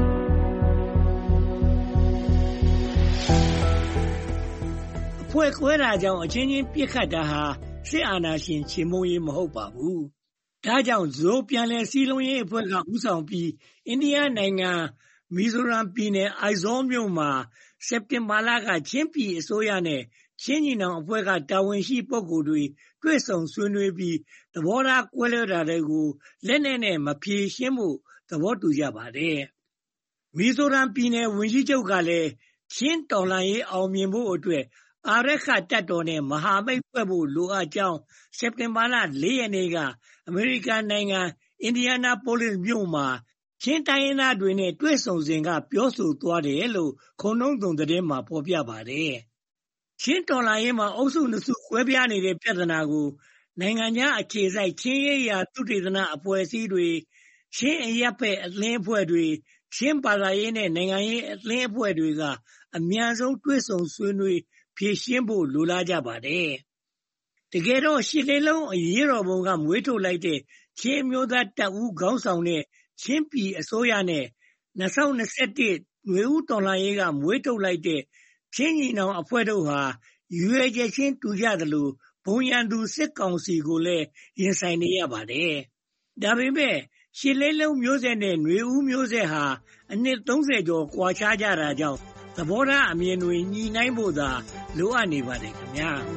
အဖွဲ့ကွဲတာကြောင့်အချင်းချင်းပြစ်ခတ်တာဟာစစ်အာဏာရှင်ချေမှုန်းရေးမဟုတ်ပါဘူး။ဒါကြောင့်ဇိုးပြန်လည်စည်းလုံးရေးအဖွဲ့ကဦးဆောင်ပြီးအိန္ဒိယနိုင်ငံမီဇိုရမ်ပြည်နယ်အိုက်ဇောမြို့မှာစက်တင်ဘာလကချင်းပြည်အစိုးရနဲ့ချင်းညီနောင်အဖွဲ့ကတာဝန်ရှိပုဂ္ဂိုလ်တွေတွေ့ဆုံဆွေးနွေးပြီးသဘောထားကွဲလွဲတာတွေကိုလက်နက်နဲ့မဖြေရှင်းဖို့သဘောတူကြပါတယ်။မီဇိုရမ်ပြည်နယ်ဝန်ကြီးချုပ်ကလည်းချင်းတော်လှန်ရေးအောင်မြင်ဖို့အတွက်အာရက္ခတပ်တော်နဲ့မဟာမိတ်ဖွဲ့ဖို့လိုအပ်ကြောင်းစက်တင်ဘာလ၄ရက်နေ့ကအမေရိကန်နိုင်ငံအင်ဒီယာနာပိုလစ်မြို့မှာချင်းတိုင်းရင်းသားတွေနဲ့တွေ့ဆုံစဉ်ကပြောဆိုသွားတယ်လို့ခုံနှုံးစုံသတင်းမှာဖော်ပြပါတယ်။ချင်းတော်လှန်ရေးမှာအုပ်စုနှစ်စုကွဲပြားနေတဲ့ပြဿနာကိုနိုင်ငံခြားအခြေစိုက်ချင်းရေးရာသုတေသနအဖွဲ့အစည်းတွေချင်းအရပ်ဘက်အသင်းအဖွဲ့တွေချင်းဘာသာရေးနဲ့နိုင်ငံရေးအသင်းအဖွဲ့တွေကအမြန်ဆုံးတွေ့ဆုံဆွေးနွေးဖြေရှင်းဖို့လိုလားကြပါတယ်။တကယ်တော့ရှစ်လေးလုံးအရေးတော်ပုံကမွေးထုတ်လိုက်တဲ့ချင်းမျိုးသားတပ်ဦးခေါင်းဆောင်တဲ့ချင်းပြည်အစိုးရနဲ့၂၀၂၁နွေဦးတော်လှန်ရေးကမွေးထုတ်လိုက်တဲ့ချင်းညီနောင်အဖွဲ့တို့ဟာရွေချက်ချင်းတူကြသလိုဘုံရန်သူစစ်ကောင်စီကိုလည်းရင်ဆိုင်နေရပါတယ်။ဒါပေမဲ့ရှစ်လေးလုံးမျိုးဆက်နဲ့နွေဦးမျိုးဆက်ဟာအနှစ်သုံးဆယ်ကျော်ကွာခြားကြတာကြောင့်သဘောထားအမြင်တွေညီနိုင်ဖို့သာလိုအပ်နေပါတယ်ခင်ဗျာ
။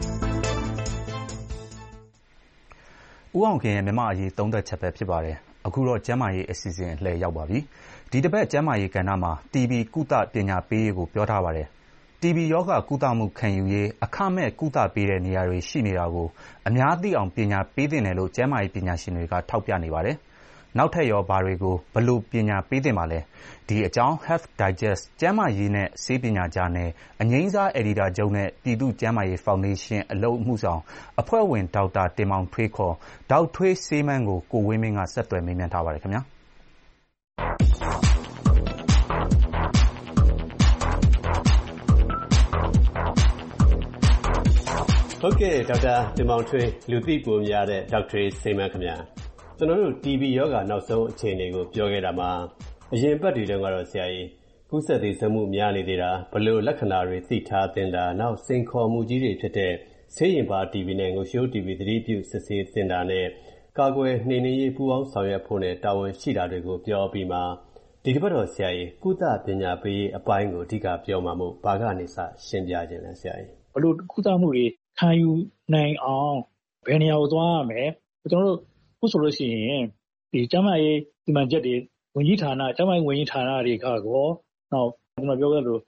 ဦးအောင်ခင်ရဲ့မြန်မာအရေးသုံးသပ်ချက်ပဲဖြစ်ပါတယ်။အခုတော့ကျန်းမာရေးအစီအစဉ်လှည့်ရောက်ပါပြီ။ဒီတစ်ပတ်ကျန်းမာရေးကဏ္ဍမှာ တီဘီ ကုသပညာပေးရေးကိုပြောထားပါတယ်။ တီဘီရောဂါကုသမှုခံယူရေးအခမဲ့ကုသပေးတဲ့နေရာတွေရှိနေတာကိုအများသိအောင်ပညာပေးသင့်တယ်လို့ကျန်းမာရေးပညာရှင်တွေကထောက်ပြနေပါတယ်။နောက်ထပ်ရောဘာတွေကိုဘယ်လိုပညာပေးသင့်ပါလဲ။ဒီအကြောင်း Health Digest ကျန်းမာရေးနဲ့ဆေးပညာဂျာနယ်အငြိမ်းစားအယ်ဒီတာချုပ်နဲ့ပြည်သူ့ကျန်းမာရေးဖောင်ဒေးရှင်းအလုပ်အမှုဆောင်အဖွဲ့ဝင်ဒေါက်တာတင်မောင်ထွေးခေါ်ဒေါက်ထွေးဆေးမန်းကိုကိုဝင်းမင်းကဆက်သွယ်မေးမြန်းထားပါတယ်ခင်ဗျာ။
ဟုတ်ကဲ့ဒေါက်တာတင်မောင်ထွေးလူသိကိုများတဲ့ဒေါက်ထွေးဆေးမန်းခင်ဗျာကျွန်တော်တို့ တီဘီ ရောဂါနောက်ဆုံးအခြေအနေကိုပြောခဲ့တာမှာအရင်ပတ်တွေတုန်းကတော့ဆရာကြီးကူးစက်သေးစမှုများနေသေးတာဘလို့လက္ခဏာတွေသိထားသင်တာနောက်စိန်ခေါ်မှုကြီးတွေဖြစ်တဲ့ဆေးရင်ပါ တီဘီ နဲ့ငိုရှိုး တီဘီ သတိပြုစစ်ဆေးသင်တာနဲ့ကာကွယ်နှိမ်နင်းရေးပူးပေါင်းဆောင်ရွက်ဖို့နဲ့တာဝန်ရှိတာတွေကိုပြောပြီးမှဒီတစ်ပတ်တော့ဆရာကြီးကုသပညာပေးရေးအပိုင်းကိုအဓိကပြောမှာမို့ဘာကနေစရှင်းပြခြင်းလဲဆရာကြီး
ဘလို့ကုသမှုတွေခံယူနိုင်အောင်ဘယ်နေရာကိုသွားရမလဲကျွန်တော်တို့ခုဆိုလို့ရှိရင်ဒီကျန်းမာရေးဒီမှချက်တွေဝန်ကြီးဌာနကျန်းမာရေးဝန်ကြီးဌာနတွေကကောနောက်ကျွန်တော်ပြောခဲ့လို့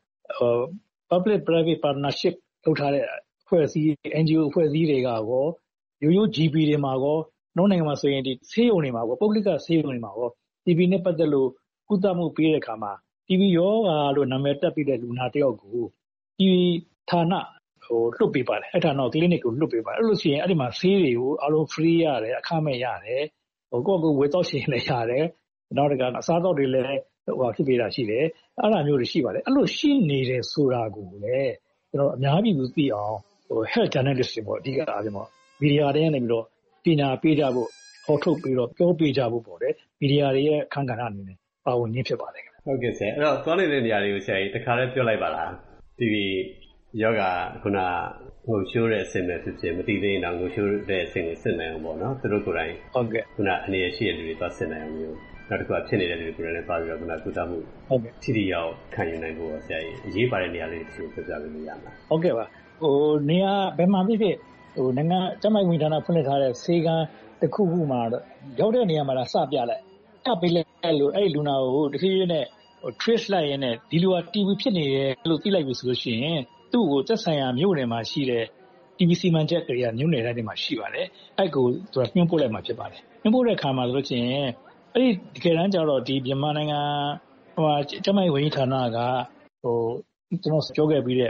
public private partnership လုပ်ထားတဲ့အဖွဲ့အစည်း အန်ဂျီအို အဖွဲ့အစည်းတွေကကောရိုးရိုး ဂျီ ပီ တွေမှာကောနောက်နိုင်ငံမှာဆိုရင်ဒီဆေးရုံတွေမှာကောပုဂ္ဂလိကဆေးရုံတွေမှာကော တီဘီ နဲ့ပတ်သက်လို့ကုသမှုပေးတဲ့အခါမှာ တီဘီ ရောဂါလို့နာမည်တက်ပြီးတဲ့လူနာတယောက်ကိုဒီဌာနဟိုလွတ်ပေးပါတယ်အဲ့ဌာန clinic ကိုလွတ်ပေးပါတယ်အဲ့လိုဆိုရင်အဲ့ဒီမှာဆေးတွေကိုအားလုံး free ရတယ်အခမဲ့ရတယ်ဟိုကိုယ့်ကိုယ်ဝေတော့ရှင်လည်းရတယ်နောက်တကအစားအသောက်တွေလည်းဟိုဖြစ်ပေးတာရှိတယ်အဲ့လိုမျိုးတွေရှိပါတယ်အဲ့လိုရှိနေတယ်ဆိုတာကိုလည်းကျွန်တော်အများပြည်သူသိအောင်ဟို health journalist တွေပေါ့အဓိကအားဖြင့်ပေါ့မီဒီယာတွေကနေပြီးတော့ပညာပေးကြဖို့ဟောထုတ်ပြီးတော့ပြောပေးကြဖို့ပေါ့လေမီဒီယာတွေရဲ့အခမ်းကဏ္ဍအနေနဲ့ပါဝင်ရင်းဖြစ်ပါတယ်
ဟုတ်ကဲ့ဆရာအဲ့တော့သွားနေတဲ့နေရာတွေကိုဆရာကြီးတခါတည်းပြောလိုက်ပါလားဒီယောဂခုနငိုရှိုးတဲ့အဆင့်ပဲဖြစ်ဖြစ်မတည်သေးရင်တော့ငိုရှိုးတဲ့အဆင့်ကိုစစ်နိုင်အောင်ပေါ့နော်သူတို့ကိုယ်တိုင်
ဟုတ်ကဲ့
ခုနအနေရရှိတဲ့လူတွေသွားစစ်နိုင်အောင်မျိုးနောက်တစ်ခုကဖြစ်နေတဲ့လူတွေကိုယ်တိုင်လည်းပါပြီးတော့ခုနကုသမှု
ဟုတ်ကဲ့
ထိထိရောက်ခံယူနိုင်ဖို့ဆရာကြီးအရေးပါတဲ့နေရာလေးတွေပြောပြလို့ရမှာ
ဟုတ်ကဲ့ပါဟိုနေရာဘယ်မှာဖြစ်ဖြစ်ဟိုနိုင်ငံကျန်းမာရေးဝန်ကြီးဌာနဖွင့်လှစ်ထားတဲ့ဆေးကန်းတစ်ခုခုမှာတော့ရောက်တဲ့နေရာမှာလာစပြလိုက်ကပ်ပေးလိုက်လို့အဲ့ဒီလူနာကိုတဖြည်းဖြည်းနဲ့ဟို trace လိုက်ရင်းနဲ့ဒီလူက တီဘီ ဖြစ်နေတယ်လို့သိလိုက်ပြီဆိုလို့ရှိရင်သူ့ကိုသက်ဆိုင်ရာမြို့နယ်မှာရှိတဲ့ တီဘီ စီမံချက်တွေကမြို့နယ်တိုင်းမှာရှိပါတယ်အဲ့ကိုသူကညှို့ပို့လိုက်မှာဖြစ်ပါတယ်ညှို့ပို့တဲ့အခါမှာဆိုလို့ရှိရင်အဲ့ဒီတကယ်တမ်းကျတော့ဒီမြန်မာနိုင်ငံဟိုကျန်းမာရေးဝန်ကြီးဌာနကဟိုကျွန်တော်ပြောခဲ့ပြီးတဲ့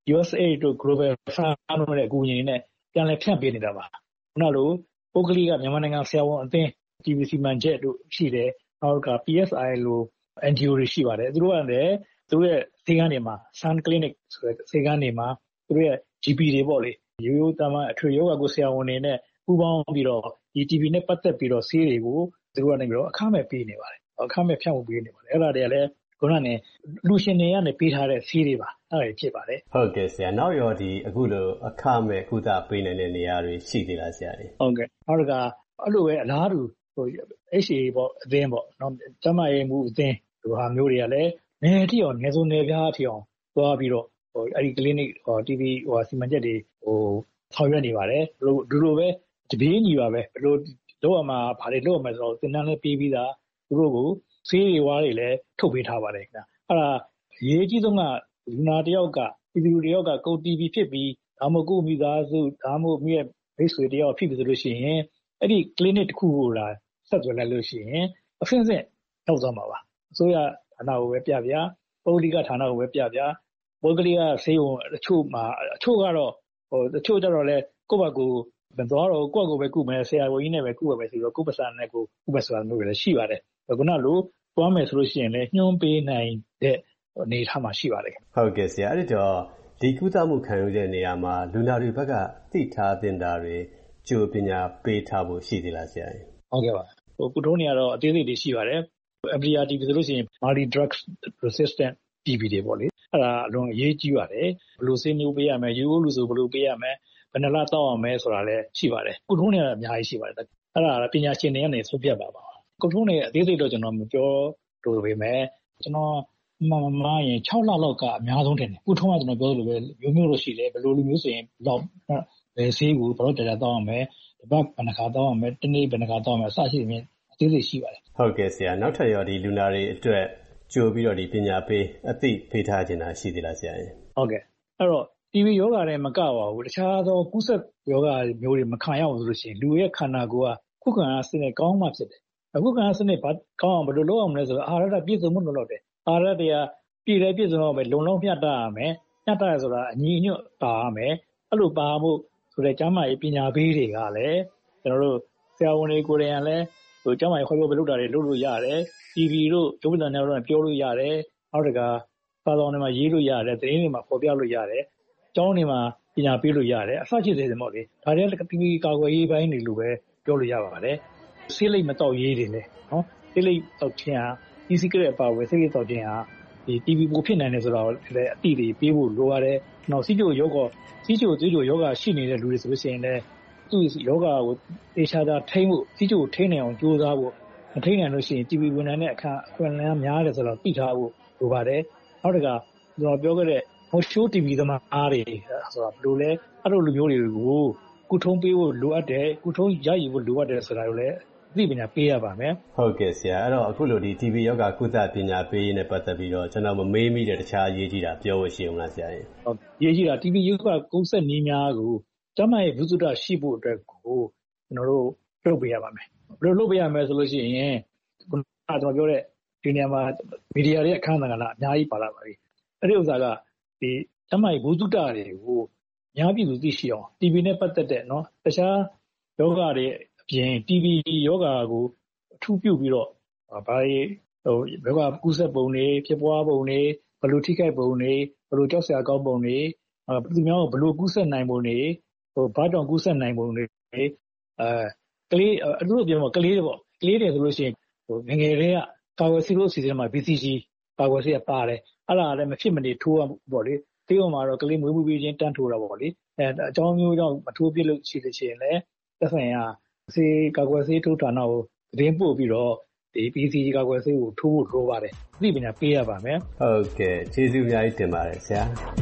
U S A I D တို့ Global Fund တို့နဲ့အကူအညီနဲ့ပြန်လည်ဖြန့်ပေးနေတာပါခုနလိုပုဂ္ဂလိကမြန်မာနိုင်ငံဆရာဝန်အသင်း T V စီမံချက်တို့ရှိတယ်နောက်က P S I လို N G O တွေရှိပါတယ်သူတို့ကလည်းသူတို့ရဲ့ဆေးခန်းတွေမှာ Sun Clinic ဆိုတဲ့ဆေးခန်းတွေမှာသူတို့ရဲ့ G P တွေပေါ့လေရိုးရိုးသားသားအထွေယောဂကိုဆရာဝန်တွေနဲ့ပူးပေါင်းပြီးတော့ဒီ T V နဲ့ပတ်သက်ပြီးတော့ဆေးတွေကိုသူတို့ကနေပြီးတော့အခမဲ့ပေးနေပါတယ်အခမဲ့ဖြန့်ဝေပေးနေပါတယ်အဲ့ဒါတွေကလည်းခုနကလူရှင်တွေကနေပေးထားတဲ့ဆေးတွေပါအဲ့ဒါဖြစ်ပါတယ်
ဟုတ်ကဲ့ဆရာနောက်ရောဒီအခုလိုအခမဲ့ကုသပေးနိုင်တဲ့နေရာတွေရှိသေးလားဆရာကြီး
ဟုတ်ကဲ့နောက်ကအဲ့လိုပဲအလားတူဟို H A ပေါ့အသင်းပေါ့နော်ကျမရေးမှုအသင်းဒီဟာမျိုးတွေကလည်းနေတိအောင်နေစုံနေပြားထီအောင်သွားပြီးတော့ဟိုအဲ့ဒီ clinic ဟို T V ဟိုစီမံချက်တွေဟိုဆောင်ရွက်နေပါတယ်ဘလို့ဒီလိုပဲတပြေးညီပါပဲဘလို့တော့မှဘာတွေလုပ်ရမလဲဆိုတော့သင်တန်းလေးပေးပြီးသားသူတို့ကိုဆေးတွေဝါးတွေလည်းထုတ်ပေးထားပါတယ်ခင်ဗျအဲ့ဒါအရေးကြီးဆုံးကလူနာတယောက်ကပြည်သူတယောက်ကကုန် T V ဖြစ်ပြီးဒါမှမဟုတ်မိသားစုဒါမှမဟုတ်မိရဲ့မိတ်ဆွေတယောက်ဖြစ်ပြီဆိုလို့ရှိရင်အဲ့ဒီ clinic တစ်ခုကိုလာဆက်သွယ်လိုက်လို့ရှိရင်အဖင်းစင်ရောက်သွားမှာပါအစိုးရဌာနကိုပဲပြပြပုဂ္ဂလိကဌာနကိုပဲပြပြပုဂ္ဂလိကဆေးရုံအချို့မှာအချို့ကတော့ဟိုတချို့ကျတော့လဲကိုယ့်ဘက်ကိုဘယ်တော့တော့ကိုယ့်ကိုယ်ပဲကုမယ်ဆရာဝန်ကြီးနဲ့ပဲကုရမယ်ဆိုတော့ကိုယ့်ပစံနဲ့ကိုကုပစံမျိုးလည်းရှိပါတယ်ခုနလိုသွားမယ်ဆိုလို့ရှိရင်လည်းညှိုးပေးနိုင်တဲ့အနေထားမှာရှိပါတယ်
ဟုတ်ကဲ့ဆရာအဲ့တော့ဒီကုသမှုခံယူတဲ့နေရာမှာလူနာတွေဘက်ကသိထားသင့်တာတွေကြိုပညာပေးထားဖို့ရှိသေးလားဆရာ
ဟုတ်ကဲ့ပါဟိုကုထုံးတွေကတော့အသေးစိတ်တွေရှိပါတယ် M D R T B ဆိုလို့ရှိရင် multi drug resistant T B တွေပေါ့လေအဲ့ဒါအလွန်အရေးကြီးပါတယ်ဘယ်လိုဆေးမျိုးပေးရမလဲရိုးရိုးလူဆိုဘယ်လိုပေးရမလဲဘယ်နှလတောက်အောင်မဲဆိုတာလည်းရှိပါတယ်ကုထုံးတွေကအများကြီးရှိပါတယ်အဲ့ဒါပညာရှင်တွေကနေသုံးပြပါပါကုထုံးတွေအသေးစိတ်တော့ကျွန်တော်မပြောလို့ပေမဲ့ကျွန်တော်မမရင်၆လလောက်ကအများဆုံးတင်တယ်ကုထုံးကကျွန်တော်ပြောလို့ပဲမျိုးမျိုးလို့ရှိတယ်ဘယ်လိုလူမျိုးဆိုရင်တော့ဘယ်ဆေးကိုဘယ်တော့ကြာတောက်အောင်မဲတပတ်ဘယ်နှခါတောက်အောင်မဲတနေ့ဘယ်နှခါတောက်အောင်မဲအစရှိနေအသေးစိတ်ရှိပါတယ်
ဟုတ်ကဲ့ဆရာနောက်ထပ်ရောဒီလူနာတွေအတွက်ကြိုပြီးတော့ဒီပညာပေးအသိပေးထားခြင်းတာရှိသေးလားဆရာ
ဟုတ်ကဲ့အဲ့တော့ T V ယောဂါတွေမကပါဘူးတခြားသောကုသယောဂါမျိုးတွေမခံရအောင်ဆိုလို့ရှိရင်လူရဲ့ခန္ဓာကိုယ်ကခုခံအားစနစ်ကောင်းမှဖြစ်တယ်အခုခံအားစနစ်ဘာကောင်းအောင်ဘယ်လိုလုပ်အောင်လဲဆိုတော့အာဟာရပြည့်စုံမှုလို့လုပ်တယ်အာဟာရတွေကပြည့်တယ်ပြည့်စုံတော့ပဲလုံလောက်မျှတရမယ်မျှတရဆိုတာအညီအညွတ်ပါရမယ်အဲ့လိုပါဖို့ဆိုတဲ့ကျမ်းမာရေးပညာပေးတွေကလည်းကျွန်တော်တို့ဆရာဝန်တွေကိုယ်တိုင်ကလည်းဟိုကျမ်းမာရေးခေါ်ပြောလုပ်တာတွေလုပ်လို့ရတယ် T V တို့ရုပ်သံတွေတော့ပြောလို့ရတယ်နောက်တကစာဆောင်တွေမှာရေးလို့ရတယ်သတင်းတွေမှာဖော်ပြလို့ရတယ်ကျောင်းတွေမှာပညာပေးလို့ရတယ်အစရှိသေးတယ်မို့လေဒါတွေက T V ကာကွယ်ရေးပိုင်းတွေလို့ပဲပြောလို့ရပါတယ်ဆေးလိပ်မတောက်ရေးတွေလေနော်ဆေးလိပ်တောက်ခြင်းဟာဒီ secret အပါဝယ်ဆေးလိပ်တောက်ခြင်းဟာဒီ T V ပိုဖြစ်နိုင်တယ်ဆိုတော့လည်းအတိတွေပေးဖို့လိုရတယ်နောက်စီးချိုယောဂစီးချိုသွေးချိုယောဂရှိနေတဲ့လူတွေဆိုလို့ရှိရင်လည်းသူ့ယောဂကိုတေချာတာထိမ့်ဖို့စီးချိုထိမ့်နိုင်အောင်ကြိုးစားဖို့မထိမ့်နိုင်လို့ရှိရင် T V ဝင်နိုင်တဲ့အခါအခွင့်အလမ်းများတယ်ဆိုတော့သိထားဖို့လိုပါတယ်နောက်တကကျွန်တော်ပြောခဲ့တဲ့ဟိုရှိုး T V သမားအားတွေဆိုတာဘယ်လိုလဲအဲ့လိုလူမျိုးတွေကိုကုထုံးပေးဖို့လိုအပ်တယ်ကုထုံးရယူဖို့လိုအပ်တယ်ဆိုတာကိုလည်းသိပညာပေးရပါမယ်
ဟုတ်ကဲ့ဆရာအဲ့တော့အခုလိုဒီ T V ယောဂကုသပညာပေးရေးနဲ့ပတ်သက်ပြီးတော့ကျွန်တော်မမေးမိတဲ့တခြားအရေးကြီးတာပြောလို့ရှိအောင်လားဆရာကြီး
ဟုတ်အရေးကြီးတာ T V ယောဂကုသနည်းများကိုကျန်းမာရေးဝိသုဒရှိဖို့အတွက်ကိုကျွန်တော်တို့လုပ်ပေးရပါမယ်ဘယ်လိုလုပ်ပေးရမလဲဆိုလို့ရှိရင်ခုနကကျွန်တော်ပြောတဲ့ဒီနေရာမှာမီဒီယာရဲ့အခမ်းအနားကအများကြီးပါလာပါပြီအဲ့ဒီဥစ္စာကဒီကျန်းမာရေးဝိသုဒတွေကိုအများပြည်သူသိရှိအောင် T V နဲ့ပတ်သက်တဲ့เนาะတခြားယောဂတွေအပြင် T V ယောဂကိုအထူးပြုပြီးတော့ဘာဟိုယောဂကုသပုံတွေဖြစ်ပွားပုံတွေဘယ်လိုထိခိုက်ပုံတွေဘယ်လိုကြောက်စရာကောင်းပုံတွေသူများကိုဘယ်လိုကုသနိုင်ပုံတွေဟိုဘာကြောင့်ကုသနိုင်ပုံတွေအဲကလေးအထူးပြောမှာကလေးတွေပေါ့ကလေးတွေဆိုလို့ရှိရင်ဟိုငငယ်လေးကကာကွယ်ဆေးလို့စီစဉ်မှာ B C G ကာကွယ်ဆေးကပါတယ်အဲ့ဒါလည်းမဖြစ်မနေထိုးရပေါ့လေတေးဥမှာတော့ကလေးမွေးမှုပြီးချင်းတန်းထိုးတာပေါ့လေအဲအကြောင်းမျိုးကြောင့်မထိုးပြလို့ရှိလို့ရှိရင်လည်းသက်ဆိုင်ရာဆေးကာကွယ်ဆေးထိုးဌာနကိုသတင်းပို့ပြီးတော့ဒီ B C G ကာကွယ်ဆေးကိုထိုးဖို့လိုပါတယ်သိပညာပေးရပါမယ်
ဟုတ်ကဲ့ကျေးဇူးအများကြီးတင်ပါတယ်ဆရာ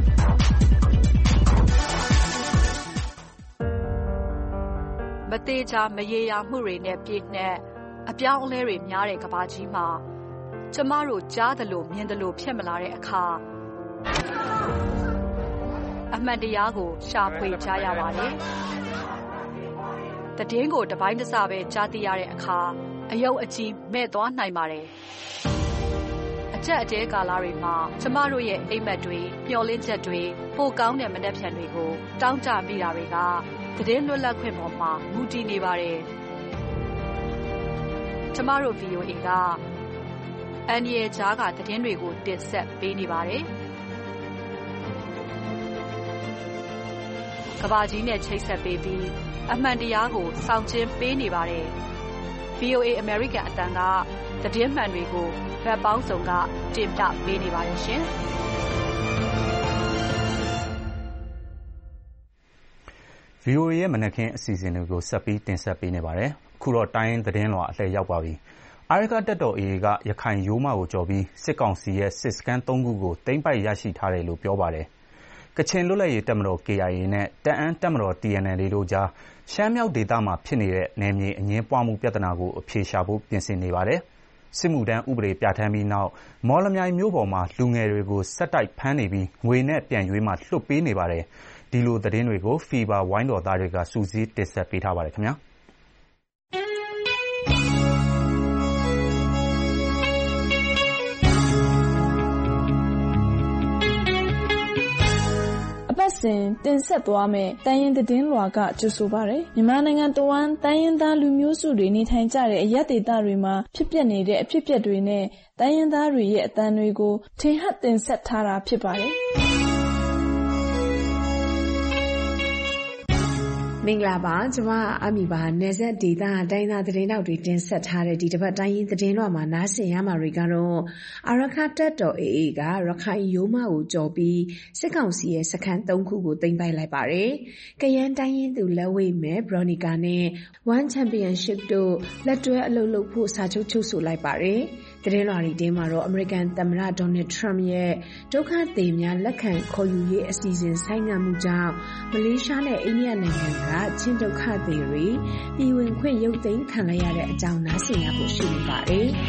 မသေးချာမရေရာမှုတွေနဲ့ပြည့်နှက်အပြောင်းအလဲတွေများတဲ့ကမ္ဘာကြီးမှာကျမတို့ကြားသလိုမြင်သလိုဖြစ်မလာတဲ့အခါအမှန်တရားကိုရှာဖွေကြရပါတယ်။သတင်းကိုတစ်ပိုင်းတစ်စပဲကြားသိရတဲ့အခါအယုတ်အကြီးမဲ့သွားနိုင်ပါတယ်။အကြက်အတဲကာလတွေမှာကျမတို့ရဲ့အိမ်မက်တွေမျှော်လင့်ချက်တွေပိုကောင်းတဲ့မနှက်ဖြန်တွေကိုတောင်းတမိတာတွေကသတင်းလွတ်လပ်ခွင့်ပေါ်မှာမူတည်နေပါတယ်ကျမတို့ V O A ကအန်ရီဂျားကသတင်းတွေကိုတင်ဆက်ပေးနေပါတယ်ကဘာကြီးနဲ့ချိတ်ဆက်ပေးပြီးအမှန်တရားကိုစောင့်ကျဉ်ပေးနေပါတယ် V O A American အတန်ကသတင်းမှန်တွေကိုဘက်ပေါင်းစုံကတင်ပြပေးနေပါတယ်ရှင်
V O A ရဲ့မနက်ခင်းအစီအစဉ်တွေကိုဆက်ပြီးတင်ဆက်ပေးနေပါတယ်အခုတော့တိုင်းသတင်းလွှာအလှည့်ရောက်ပါပြီအာရကတက်တော် A A ကရခိုင်ရိုးမကိုကြော်ပြီးစစ်ကောင်စီရဲ့စစ်စခန်းသုံးခုကိုသိမ်းပိုက်ရရှိထားတယ်လို့ပြောပါတယ်ကချင်လွတ်လပ်ရေးတပ်မတော် K I A နဲ့တအန်းတပ်မတော် T N L A တို့ကြားရှမ်းမြောက်ဒေသမှာဖြစ်နေတဲ့နယ်မြေအငြင်းပွားမှုပြဿနာကိုအဖြေရှာဖို့ပြင်ဆင်နေပါတယ်စစ်မှုထမ်းဥပဒေပြဋ္ဌာန်းပြီးနောက်မော်လမြိုင်မြို့ပေါ်မှာလူငယ်တွေကိုဆက်တိုက်ဖမ်းနေပြီးငွေနဲ့ပြန်ရွေးမှလွှတ်ပေးနေပါတယ်ဒီလိုသတင်းတွေကို Fever ဝိုင်းတော်သားတွေကစူးစီးတင်ဆက်ပေးထားပါတယ်ခင်ဗျာ
စဉ်တင်ဆက်သွားမယ်တိုင်းရင်းသတင်းလွှာကကြိုဆိုပါရယ်မြန်မာနိုင်ငံတဝန်းတိုင်းရင်းသားလူမျိုးစုတွေနေထိုင်ကြတဲ့အရပ်ဒေသတွေမှာဖြစ်ပျက်နေတဲ့အဖြစ်အပျက်တွေနဲ့တိုင်းရင်းသားတွေရဲ့အသံတွေကိုထင်ဟပ်တင်ဆက်ထားတာဖြစ်ပါတယ်
မင်္ဂလာပါကျွန်မအမီပါနေဆက်ဒေတာတိုင်းသားသတင်းတောက်တွေတင်ဆက်ထားတဲ့ဒီတစ်ပတ်တိုင်းရင်းသတင်းလွှာမှာနားဆင်ရမှာတွေကတော့အာရခတက်တော် A A ကရခိုင်ရိုးမကိုကြော်ပြီးစစ်ကောင်စီရဲ့စခန်းသုံးခုကိုသိမ်းပိုက်လိုက်ပါတယ်။ကရန်တိုင်းရင်းသူလက်ဝိတ်မဲ့ဘရိုနီကာနဲ့ One Championship တို့လက်တွဲအလုပ်လုပ်ဖို့စာချုပ်ချုပ်ဆိုလိုက်ပါတယ်။သတင်းလွှာတွေတင်းမှာတော့ American သမ္မတ Donald Trump ရဲ့ဒုက္ခသည်များလက်ခံခေါ်ယူရေးအစီအစဉ်ဆိုင်းငံ့မှုကြောင့်မလေးရှားနဲ့အိန္ဒိယနိုင်ငံကချင်းဒုက္ခသည်တွေပြည်ဝင်ခွင့်ရုပ်သိမ်းခံလိုက်ရတဲ့အကြောင်းနားဆင်ရဖို့ရှိနေပါတယ်။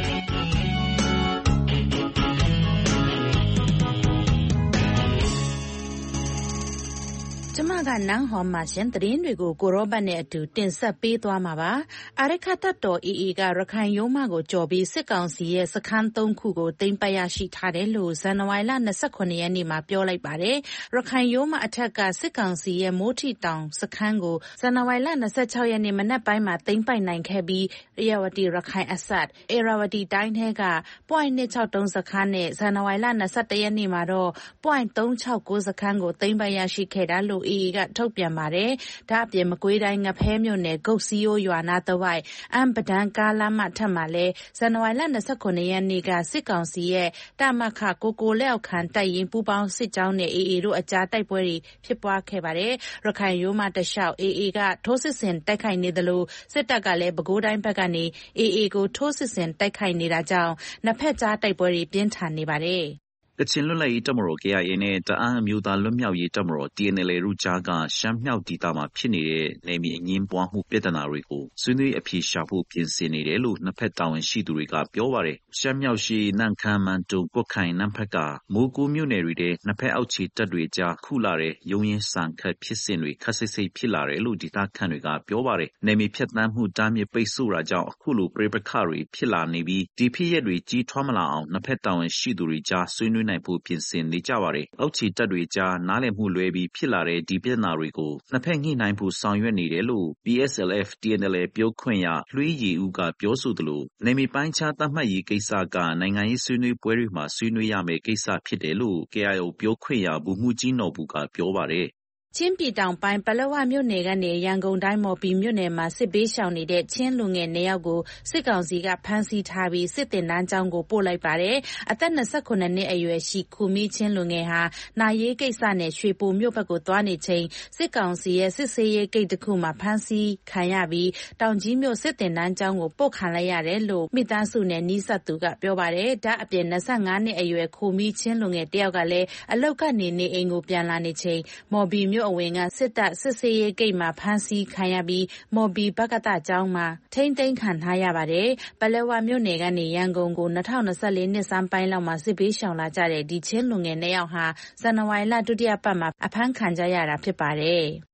ကျမကနန်းဟော်မှာရှင်သတင်းတွေကိုကိုရောဘတ်နဲ့အတူတင်ဆက်ပေးသွားမှာပါအာရခတ်တော် A A ကရခိုင်ရိုးမကိုကြော်ပြီးစစ်ကောင်စီရဲ့စခန်းသုံးခုကိုသိမ်းပိုက်ရရှိထားတယ်လို့ဇန်နဝါရီလ၂၈ရက်နေ့မှာပြောလိုက်ပါတယ်ရခိုင်ရိုးမအထက်ကစစ်ကောင်စီရဲ့မိုးထီတောင်စခန်းကိုဇန်နဝါရီလ၂၆ရက်နေ့မနက်ပိုင်းမှာသိမ်းပိုက်နိုင်ခဲ့ပြီးရရဝတီရခိုင်အစပ်အေရဝတီတိုင်းထဲက point ၂၆၃ စခန်းနဲ့ဇန်နဝါရီလ၂၁ရက်နေ့မှာတော့ point ၃၆၉ စခန်းကိုသိမ်းပိုက်ရရှိခဲ့တာလို့A A ကထုတ်ပြန်ပါတယ်။ဒါအပြင်မကွေးတိုင်းငဖဲမြို့နယ်ဂုတ်စီယိုရွာနာတဝိုက်အမ်ပဒန်ကားလမ်းမထက်မှာလဲဇန်နဝါရီလ၂၉ရက်နေ့ကစစ်ကောင်စီရဲ့တမခကိုကိုလက်အောက်ခံတိုက်ရင်ပူပေါင်းစစ်ကြောင်းနဲ့ A A တို့အကြားတိုက်ပွဲတွေဖြစ်ပွားခဲ့ပါတယ်။ရခိုင်ရိုးမတလျှောက် A A ကထိုးစစ်ဆင်တိုက်ခိုက်နေတယ်လို့စစ်တပ်ကလည်းပဲခူးတိုင်းဘက်ကနေ A A ကိုထိုးစစ်ဆင်တိုက်ခိုက်နေတာကြောင့်နှစ်ဖက်ကြားတိုက်ပွဲတွေပြင်းထန်နေပါတယ်။
ကချင်လွတ်လပ်ရေးတပ်မတော် K I A နဲ့တအန်းအမျိုးသားလွတ်မြောက်ရေးတပ်မတော် T N L A တို့ကြားကရှမ်းမြောက်ဒေသမှာဖြစ်နေတဲ့နယ်မြေအငြင်းပွားမှုပြဿနာတွေကိုဆွေးနွေးအဖြေရှာဖို့ပြင်ဆင်နေတယ်လို့နှစ်ဖက်တာဝန်ရှိသူတွေကပြောပါတယ်။ရှမ်းမြောက်ရှိနန့်ခမ်းမန်တုံကွတ်ခိုင်နန့်ဖက်ကမိုးကူးမြို့နယ်တွေထဲနှစ်ဖက်အောက်ခြေတပ်တွေကြားခုလာတဲ့ရုံးရင်းဆန်ခတ်ဖြစ်စဉ်တွေခက်ဆိတ်ဆိတ်ဖြစ်လာတယ်လို့ဒေသခံတွေကပြောပါတယ်။နယ်မြေဖြတ်သန်းမှုတားမြစ်ပိတ်ဆို့တာကြောင့်အခုလိုပြိပခါတွေဖြစ်လာနေပြီးဒီဖြစ်ရပ်တွေကြီးထွားမလာအောင်နှစ်ဖက်တာဝန်ရှိသူတွေကြားဆွေးနွေးနိုင်ဖို့ပြင်ဆင်နေကြပါတယ်။အောက်ခြေတပ်တွေကြားနားလည်မှုလွဲပြီးဖြစ်လာတဲ့ဒီပြဿနာတွေကိုနှစ်ဖက်ညှိနှိုင်းဖို့ဆောင်ရွက်နေတယ်လို့ P S L F T N L A ပြောခွင့်ရလွှေးရည်ဦးကပြောဆိုသလိုနယ်မြေပိုင်းခြားသတ်မှတ်ရေးကိစ္စကနိုင်ငံရေးဆွေးနွေးပွဲတွေမှာဆွေးနွေးရမယ့်ကိစ္စဖြစ်တယ်လို့ K I O ပြောခွင့်ရဗိုလ်မှူးကြီးနော်ဘူကပြောပါတယ်။
ချင်းပြည်တောင်ပိုင်းပလက်ဝမြို့နယ်ကနေရန်ကုန်တိုင်းမော်ဘီမြို့နယ်မှာစစ်ပေးရှောင်နေတဲ့ချင်းလူငယ်နှစ်ယောက်ကိုစစ်ကောင်စီကဖမ်းဆီးထားပြီးစစ်တင်တန်းကျောင်းကိုပို့လိုက်ပါတယ်။အသက်၂၉နှစ်အရွယ်ရှိခူမီချင်းလူငယ်ဟာနာရေးကိစ္စနဲ့ရွှေပိုမြို့ဘက်ကိုသွားနေချိန်စစ်ကောင်စီရဲ့စစ်ဆေးရေးဂိတ်တစ်ခုမှာဖမ်းဆီးခံရပြီးတောင်ကြီးမြို့စစ်တင်တန်းကျောင်းကိုပို့ခံလိုက်ရတယ်လို့မိသားစုနဲ့နီးစပ်သူကပြောပါတယ်။ဒါအပြင်၂၅နှစ်အရွယ်ခူမီချင်းလူငယ်တယောက်ကလည်းအလောက်ကနေနေအိမ်ကိုပြန်လာနေချိန်မော်ဘီမြို့အဝင်ကစစ်တပ်စစ်ဆေးရေးဂိတ်မှာဖမ်းဆီးခံရပြီးမော်ဘီဘကတကျောင်းမှာထိမ့်သိမ်းခံထားရပါတယ်။ပလဲဝမြို့နယ်ကနေရန်ကုန်ကို၂၀၂၄နှစ်စမ်းပိုင်းလောက်မှာစစ်ပေးရှောင်လာကြတဲ့ဒီချင်းလူငယ်နှစ်ယောက်ဟာဇန်နဝါရီလဒုတိယပတ်မှာအဖမ်းခံကြရတာဖြစ်ပါတယ်။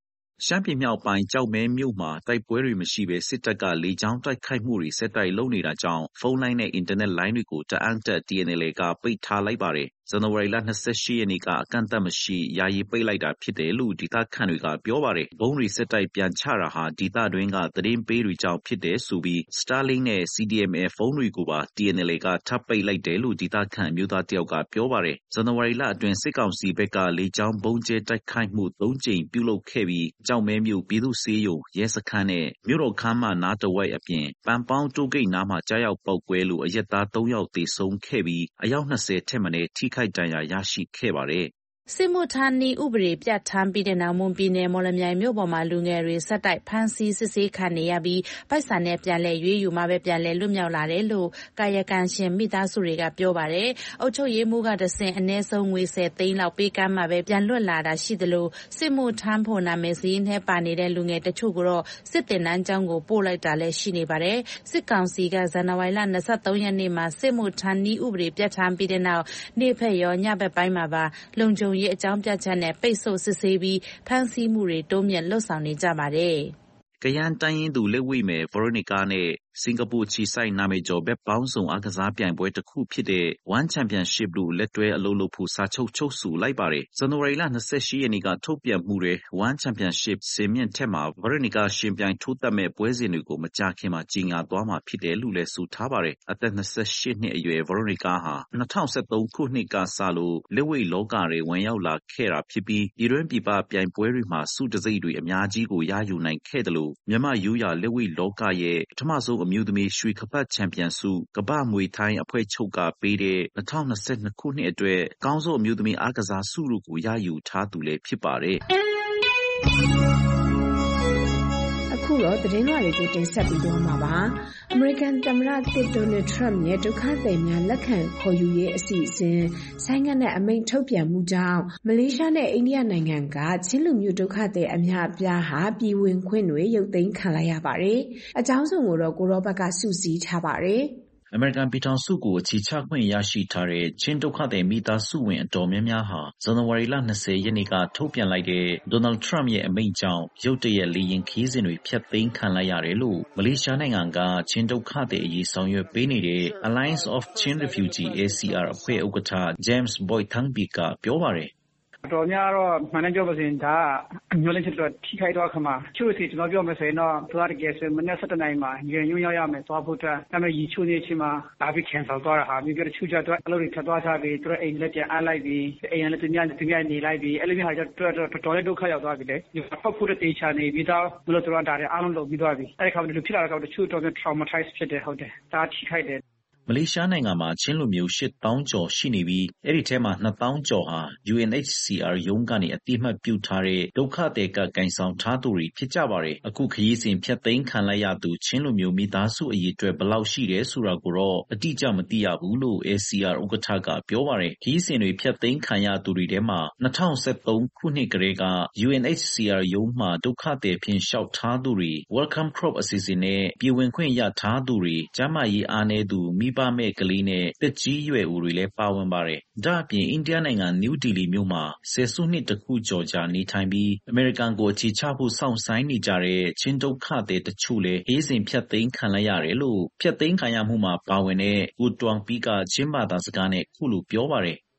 ရှမ်းပြည်မြောက်ပိုင်းကျောက်မဲမြို့မှာတိုက်ပွဲတွေမရှိဘဲစစ်တပ်ကလေကြောင်းတိုက်ခိုက်မှုတွေဆက်တိုက်လုပ်နေတာကြောင့်ဖုန်းလိုင်းနဲ့အင်တာနက်လိုင်းတွေကိုတအန်းတပ် T N L A ကပိတ်ထားလိုက်ပါတယ်။ဇန်နဝါရီလ၂၈ရက်နေ့ကအကန့်အသတ်မရှိယာယီပိတ်လိုက်တာဖြစ်တယ်လို့ဒေသခံတွေကပြောပါတယ်။ဘုံတွေဆက်တိုက်ပြန်ချတာဟာဒေသတွင်းကသတင်းပေးတွေကြောင့်ဖြစ်တယ်ဆိုပြီး Starlink နဲ့ C D M A ဖုန်းတွေကိုပါ T N L A ကထပ်ပိတ်လိုက်တယ်လို့ဒေသခံမျိုးသားတယောက်ကပြောပါတယ်။ဇန်နဝါရီလအတွင်းစစ်ကောင်စီဘက်ကလေကြောင်းဘုံကျဲတိုက်ခိုက်မှု၃ကြိမ်ပြုလုပ်ခဲ့ပြီးကျောက်မဲမြို့ပြည်သူ့ဆေးရုံရဲစခန်းနဲ့မြို့တော်ခမ်းမနားတဝိုက်အပြင်ပန်ပေါင်းတိုးဂိတ်နားမှာကြားရောက်ပောက်ကွဲလို့အရက်သား၃ယောက်သေဆုံးခဲ့ပြီးအယောက်၂၀ထက်မနည်းထိခိုက်ဒဏ်ရာရရှိခဲ့ပါတယ်။
စစ်မှုထမ်းနည်းဥပဒေပြဋ္ဌာန်းပြီးတဲ့နောက်မွန်ပြည်နယ်မော်လမြိုင်မြို့ပေါ်မှာလူငယ်တွေဆက်တိုက်ဖမ်းဆီးစစ်ဆေးခံနေရပြီးပိုက်ဆံနဲ့ပြန်လည်ရွေးယူမှပဲပြန်လည်လွတ်မြောက်လာတယ်လို့ကာယကံရှင်မိသားစုတွေကပြောပါတယ်။အုပ်ချုပ်ရေးမှူးကတဆင့်အနည်းဆုံးငွေ၁၀သိန်းလောက်ပေးကမ်းမှပဲပြန်လွတ်လာတာရှိသလိုစစ်မှုထမ်းဖို့နာမည်စည်းနဲ့ပါနေတဲ့လူငယ်တချို့ကတော့စစ်တင်တန်းကျောင်းကိုပို့လိုက်တာလည်းရှိနေပါတယ်။စစ်ကောင်စီကဇန်နဝါရီလ၂၃ရက်နေ့မှာစစ်မှုထမ်းနည်းဥပဒေပြဋ္ဌာန်းပြီးတဲ့နောက်နေ့ဖက်ရောညဘက်ပိုင်းမှာပါလုံခြုံရေးအကြောင်းပြချက်နဲ့ပိတ်ဆို့စစ်ဆေးပြီးဖမ်းဆီးမှုတွေတိုးမြင့်လှုပ်ဆောင်နေကြပါတယ်
။ကယန်းတိုင်းရင်းသူလက်ဝိမယ်ဗော်ရိုနီကာနဲ့စင်ကာပူချီဆိုင်နာမည်ကျော်ဘက်ပေါင်းစုံအားကစားပြိုင်ပွဲတစ်ခုဖြစ်တဲ့ One Championship လို့လက်တွဲအလုပ်လုပ်ဖို့စာချုပ်ချုပ်ဆိုလိုက်ပါတယ်။ဇန်နဝါရီလ၂၈ရက်နေ့ကထုတ်ပြန်မှုတဲ့ One Championship စင်မြင့်ထက်မှာဗော်ရိုနီကာရှင်ပြိုင်ထိုးသက်မဲ့ပွဲစဉ်တွေကိုမကြာခင်မှာကြီးညာသွားမှာဖြစ်တယ်လို့လည်းဆိုထားပါတယ်။အသက်၂၈နှစ်အရွယ်ဗော်ရိုနီကာဟာ၂၀၁၃ခုနှစ်ကစလို့လက်ဝိလောကတွေဝင်ရောက်လာခဲ့တာဖြစ်ပြီးပြည်တွင်းပြည်ပပြိုင်ပွဲတွေမှာစုတစိမ့်တွေအများကြီးကိုရယူနိုင်ခဲ့တယ်လို့မြန်မာယူရလက်ဝိလောကရဲ့ပထမဆုံးအမျိုးသမီးရွှေကပတ်ချန်ပီယံဆုကမ္ဘာ့မွေထိုင်းအဖွဲ့ချုပ်ကပေးတဲ့၂၀၂၂ခုနှစ်အတွက်ကောင်းဆုံးအမျိုးသမီးအားကစားဆုတို့ကိုရယူထားသူလည်းဖြစ်ပါတယ်။
အခုတော့သတင်းလွှာတွေကိုတင်ဆက်ပြီးတော့မှာပါ။ American သမ္မတတစ်ဒေါ်နယ်ထရမ့်ရဲ့ဒုက္ခသည်များလက်ခံခေါ်ယူရေးအစီအစဉ်ဆိုင်းငံ့တဲ့အမိန့်ထုတ်ပြန်မှုကြောင့်မလေးရှားနဲ့အိန္ဒိယနိုင်ငံကချင်းလူမျိုးဒုက္ခသည်အများအပြားဟာပြည်ဝင်ခွင့်တွေရုပ်သိမ်းခံလိုက်ရပါတယ်။အကြောင်းစုံကိုတော့ကိုရောဘက်ကစုစည်းထားပါတယ်။
အမေရိကန်ပြည်ထောင်စုကိုအခြေချခွင့်ရရှိထားတဲ့ချင်းဒုက္ခသည်မိသားစုဝင်အတော်များများဟာဇန်နဝါရီလ၂၀ရက်နေ့ကထုတ်ပြန်လိုက်တဲ့ဒေါ်နယ်ထရမ့်ရဲ့အမိန့်ကြောင့်ရုတ်တရက်လေယာဉ်ခရီးစဉ်တွေဖျက်သိမ်းခံလိုက်ရတယ်လို့မလေးရှားနိုင်ငံကချင်းဒုက္ခသည်အရေးဆောင်ရွက်ပေးနေတဲ့ Alliance of Chin Refugee A C R အဖွဲ့ဥက္ကဋ္ဌ James Boy Thangbi ကပြောပါတယ်
တော်များတော့မှန်တယ်ပြောပါစေဒါညှို့လင်းချက်တော့ထိခိုက်တော့ခမှာချို့စီကျွန်တော်ပြောမယ်ဆိုရင်တော့သူကတကယ်ဆိုမနေ့၁၇နိုင်မှာညညရောက်ရမယ်သွားဖို့အတွက်ဒါပေမဲ့ရီချို့နေချင်းမှာဒါပြီး cancel သွားတာဟာမြို့ပြချို့ကြတော့အလုပ်တွေထပ်သွားချပြီးသူတို့အိမ်လက်ပြန်အားလိုက်ပြီးအိမ်လည်းသူများသူများနေလိုက်ပြီးအဲ့လိုမျိုးဟာကျတော့တော်တော်လေးဒုက္ခရောက်သွားပြီလေဒီဖတ်ဖို့တဲ့တေချာနေပြီးတော့ဘလို့သူတို့ဒါတွေအားလုံးလုပ်ပြီးသွားပြီအဲ့ဒီခါမှာလူဖြစ်လာတော့တချို့တော့ traumatize ဖြစ်တယ်ဟုတ်တယ်ဒါထိခိုက်တယ်
မလေးရှားနိုင်ငံမှာချင်းလူမျိုးရှစ်သောင်းကျော်ရှိနေပြီးအဲ့ဒီထဲမှာနှစ်သောင်းကျော်ဟာ U N H C R ရုံးကနေအတိအမှတ်ပြုထားတဲ့ဒုက္ခသည်ကကင်ဆောင်ထားသူတွေဖြစ်ကြပါတယ်။အခုခရီးစဉ်ဖျက်သိမ်းခံလိုက်ရသူချင်းလူမျိုးမိသားစုအရေးအတွက်ဘယ်လောက်ရှိတယ်ဆိုတာကိုတော့အတိအကျမသိရဘူးလို့ A C R ဥက္ကဋ္ဌကပြောပါတယ်။ခရီးစဉ်တွေဖျက်သိမ်းခံရသူတွေထဲမှာ၂၀၁၃ခုနှစ်ကတည်းက U N H C R ရုံးမှာဒုက္ခသည်ဖြင့်လျှောက်ထားသူတွေ Welcome Crop အစီအစဉ်နဲ့ပြည်ဝင်ခွင့်ရထားသူတွေကျန်းမာရေးအားနည်းသူမိဘမဲ့ကလေးနဲ့တက်ကြီးရွယ်ဦးတွေလည်းပါဝင်ပါတယ်။ဒါ့အပြင်အိန္ဒိယနိုင်ငံနယူးဒေလီမြို့မှာဆယ်စုနှစ်တခုကျော်ကြာနေထိုင်ပြီးအမေရိကန်ကိုအခြေချဖို့စောင့်ဆိုင်းနေကြတဲ့ချင်းဒုက္ခသည်တချို့လည်းအေးစဉ်ဖြတ်သိမ်းခံလိုက်ရတယ်လို့ဖြတ်သိမ်းခံရမှုမှာပါဝင်တဲ့ကိုတွမ်ပီကချင်းဘာသာစကားနဲ့ခုလိုပြောပါတယ်
။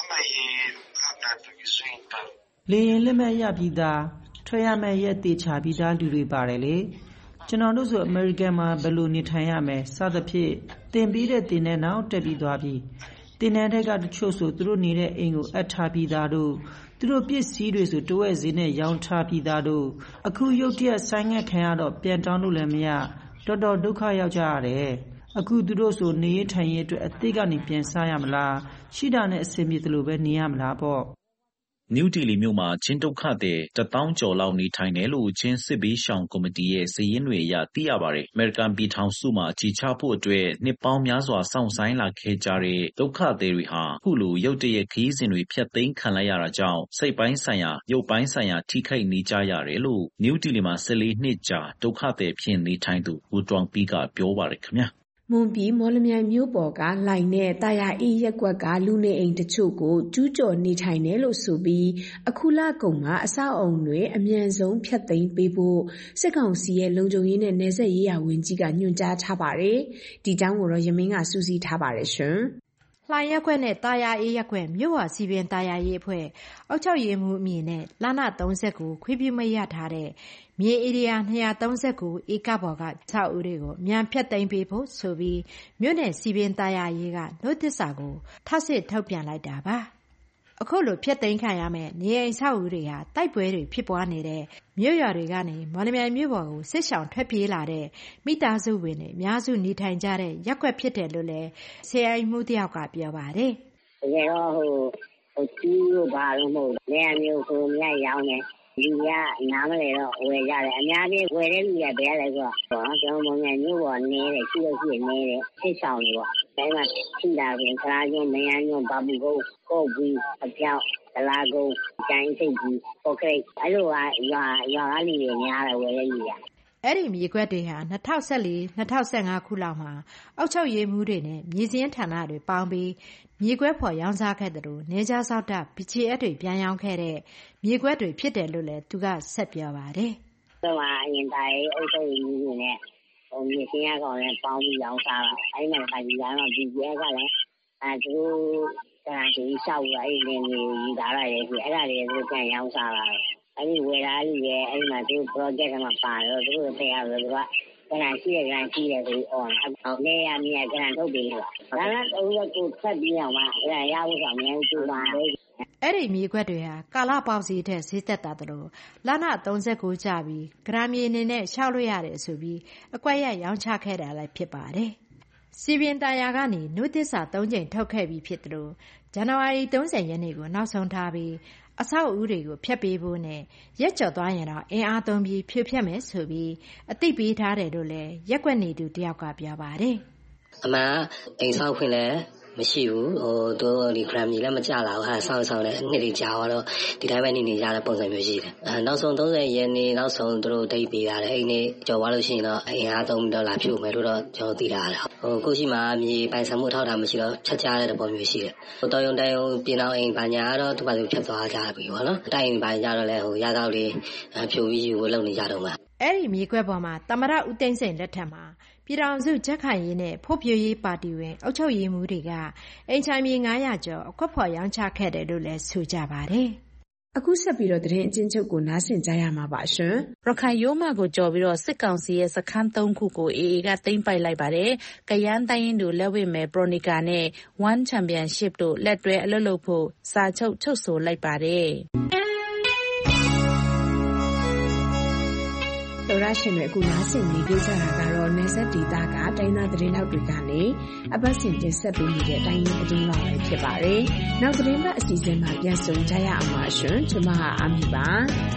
လေရင်လက်မှတ်ရပြီးသားထွက်ရမယ့်ရက်တေချာပြီးသားလူတွေပါတယ်လေ။ကျွန်တော်တို့ဆိုအမေရိကန်မှာဘယ်လိုနေထိုင်ရမယ်စသဖြင့်တင်ပြီးတဲ့တင်တဲ့နောက်တက်ပြီးသွားပြီတင်တဲ့ထက်ကတချို့ဆိုသူတို့နေတဲ့အိမ်ကိုအပ်ထားပြီးသားတို့သူတို့ပစ္စည်းတွေဆိုတဝက်ဈေးနဲ့ရောင်းထားပြီးသားတို့အခုရုတ်တရက်ဆိုင်းငံ့ခံရတော့ပြန်တောင်းလို့လည်းမရတော်တော်ဒုက္ခရောက်ကြရတယ်အခုသူတို့ဆိုနေထိုင်ရေးအတွက်အသစ်ကနေပြန်စားရမလားရှိတာနဲ့အဆင်ပြေသလိုပဲနေရမလားပေါ့
နယူးဒေလီမြို့မှာချင်းဒုက္ခသည်တသောင်းကျော်လောက်နေထိုင်တယ်လို့ချင်းစစ်ဘေးရှောင်ကော်မတီရဲ့စာရင်းတွေအရသိရပါတယ်။အမေရိကန်ပြည်ထောင်စုမှာအခြေချဖို့အတွက်နှစ်ပေါင်းများစွာစောင့်ဆိုင်းလာခဲ့ကြတဲ့ဒုက္ခသည်တွေဟာခုလိုရုတ်တရက်ခရီးစဉ်တွေဖျက်သိမ်းခံလိုက်ရတာကြောင့်စိတ်ပိုင်းဆိုင်ရာရုပ်ပိုင်းဆိုင်ရာထိခိုက်နေကြရတယ်လို့နယူးဒေလီမှာ၁၄နှစ်ကြာဒုက္ခသည်ဖြစ်နေထိုင်သူကိုတွမ်ပီကပြောပါတယ်ခင်ဗျာ။
မွန်ပြည်မော်လမြိုင်မြို့ပေါ်ကလိုင်နဲ့တာယာအေးရက်ကွက်ကလူနေအိမ်တချို့ကိုကျူးကျော်နေထိုင်တယ်လို့ဆိုပြီးအခုလကုန်မှာအဆောက်အုံတွေအမြန်ဆုံးဖျက်သိမ်းပေးဖို့စစ်ကောင်စီရဲ့လုံခြုံရေးနဲ့နယ်စပ်ရေးရာဝန်ကြီးကညွှန်ကြားထားပါတယ်။ဒီကြောင်းကိုတော့ရမင်းကစူးစီးထားပါတယ်ရှင်။လှိုင်ရက်ကွက်နဲ့တာယာအေးရက်ကွက်မြို့ဝစီပင်တာယာရေးအဖွဲ့အောက်ချုပ်ရေးမှုအမည်နဲ့လနသုံးဆယ့်ကိုခွင့်ပြုမိတ်ရထားတဲ့မြေဧရိယာ၂၃၉ဧကပေါ်ကဆောက်ဦးတွေကိုမြန်ဖြတ်သိမ်းပေးဖို့ဆိုပြီးမြို့နယ်စီပင်တာယာရေးကနှုတ်သစ္စာကိုထပ်ဆင့်ထုတ်ပြန်လိုက်တာပါအခုလိုဖြတ်သိမ်းခံရမယ့်နေအိမ်ဆောက်ဦးတွေဟာတိုက်ပွဲတွေဖြစ်ပွားနေတဲ့မြို့ရွာတွေကနေမော်လမြိုင်မြို့ပေါ်ကိုစစ်ဆောင်ထွက်ပြေးလာတဲ့မိသားစုဝင်တွေအများစုနေထိုင်ကြတဲ့ရပ်ကွက်ဖြစ်တယ်လို့လည်းဆရာကြီးမှုတယောက်ကပြောပါတယ်
တကယ်တော့ဟိုဟိုကျူးလို့ဘာလို့မဟုတ်လဲနေမျိုးကိုမြတ်ရောင်းနေလူကနားမလဲတော့ဝယ်ကြတယ်အများကြီးဝယ်တဲ့လူကဘယ်လဲဆိုတော့ကျွန်တော်မောင်ငယ်မျိုးပေါ်နေတယ်ရှိလို့ရှိနေတယ်စစ်ဆောင်တွေပေါ့ဒါမှထိတာပြင်ခလားကျုံမယန်းကျုံဘာဘူးကိုကိုဘူးအပြောက်ဒလာကုန်းကျိုင်းစိတ်ကြီးโอเคအဲ့လိုကရွာရွာကလူတွေများတယ်ဝယ်တဲ့လူက
အဲ့ဒီမြေကွက်တွေဟာ၂၀၁၄-၂၀၁၅ခုလောက်မှာအောက်ချုပ်ရေးမှုတွေနဲ့မြေစင်းဌာနတွေပေါင်းပြီးမြေကွက်ဖော်ရောင်းစားခဲ့တယ်လို့နေကြဆောက်တာ ဘီ ဂျီ အက်ဖ် တွေပြန်ရောင်းခဲ့တဲ့မြေကွက်တွေဖြစ်တယ်လို့လည်းသူကဆက်ပြောပါတယ်
။ဒါမှအရင်တိုင်းအောက်ချုပ်ရေးမှုတွေနဲ့ဟိုမြေစင်းရကောင်နဲ့ပေါင်းပြီးရောင်းစားတာအဲ့မှာခါကြီးကတော့ ဘီ ဂျီ အက်ဖ် ကလည်းအဲသူကဒီရှောက်ရအဲ့ဒီနေယူတာရတယ်ဒီအဲ့ဒါတွေသူပြန်ရောင်းစားတာအဲ့ဒီဝယ်လာလူရဲ့အဲ့မှာသူ project မှာပါတော့သူတို့တရားလို့ကကနရှိတဲ့ကနရှိတဲ့ဆိုအော်အော်နေရမြဲကနထုတ်ပြီးလို့ဒါကတူရကိုဖက်ပြီးအောင်ပါအဲ့ဒါရဖို့ဆိုအများကြီးပါ
အဲ့ဒီမြေခွက်တွေဟာကာလပေါက်စီတဲ့ဈေးသက်တာတို့လနသုံးဆယ့်ကိုကြပြီးဂရမ်မြေအနေနဲ့ရှောက်လို့ရတယ်ဆိုပြီးအကွက်ရရောင်းချခဲ့တာလည်းဖြစ်ပါတယ်စီပင်တာယာကနေနှုတ်သစ္စာ၃ကြိမ်ထုတ်ခဲ့ပြီးဖြစ်တယ်လို့ဇန်နဝါရီ၃၀ရက်နေ့ကိုနောက်ဆုံးထားပြီးအဆောက်အဦတွေကိုဖျက်ပေးဖို့နဲ့ရက်ကျော်သွားရင်တော့အင်အားသုံးပြီးဖြိုဖျက်မယ်ဆိုပြီးအသိပေးထားတယ်လို့လည်းရက်ွက်နေသူတယောက်ကပြောပါတယ်
အမှန်အိမ်ဆောက်ခွင့်လည်းမရှိဘူးဟိုတို့ဒီ gram ကြီးလည်းမကြလာဘူးဟာဆောက်ဆောက်လည်းနှစ်တွေကြာတော့ဒီတိုင်းပဲနေနေကြတဲ့ပုံစံမျိုးရှိတယ်အဲနောက်ဆုံး၃၀ရက်နေ့နောက်ဆုံးတို့ဒိတ်ပေးရတယ်အဲ့ဒီကြော်သွားလို့ရှိရင်တော့အင်အားသုံးတော့လာဖြိုမယ်လို့တော့ကျွန်တော်သိတာလေဟိုကိုရှိမှမြေပိုင်ဆိုင်မှုထောက်တာမရှိတော့ချက်ချတဲ့ပုံမျိုးရှိတယ်ဟိုတော်ရုံတိုင်ုံပြင်အောင်အိမ်ဘာညာတော့သူ့ဘာသူဖြတ်သွားကြပြီပေါ့နော်တိုင်ဘာညာတော့လည်းဟိုရသောက်လေးဖြိုပြီးယူဖို့လုပ်နေကြတော့မှာ
အဲ့ဒီမြေကွက်ပေါ်မှာတမရဦးသိန်းစိန်လက်ထက်မှာပြည်ထောင်စုကြက်ခိုင်ရေးနဲ့ဖွံ့ဖြိုးရေးပါတီဝင်အုပ်ချုပ်ရေးမှူးတွေကအိမ်ချိုင်မြေ၅၀၀ကျော်အခွက်ဖော်ရောင်းချခဲ့တယ်လို့လည်းဆိုကြပါတယ်။အခုဆက်ပြီးတော့သတင်းအချင်းချုပ်ကိုနားဆင်ကြရမှာပါရှင်
။ရခိုင်ရိုးမကိုကြော်ပြီးတော့စစ်ကောင်စီရဲ့စခန်း၃ခုကို အေအေ ကသိမ်းပိုက်လိုက်ပါတယ်။ကယန်းတိုင်းရင်တို့လက်ဝဲမဲ့ပရိုနီကာနဲ့ One Championship တို့လက်တွဲအလုပ်လုပ်ဖို့စာချုပ်ချုပ်ဆိုလိုက်ပါတယ်။
တော်ရရှင်တွေအခုနားဆင်နေကြကြတာကတော့နေဆက်ဒေတာကတိုင်းသားသတင်းထောက်တွေကနေအပတ်စဉ်တင်ဆက်ပေးနေတဲ့တိုင်းရင်းသတင်းလောက်ပဲဖြစ်ပါတယ်။နောက်သတင်းပတ်အစီအစဉ်မှာပြန်ဆုံကြရအောင်ပါရှင်။ကျွန်မဟာအမီပါ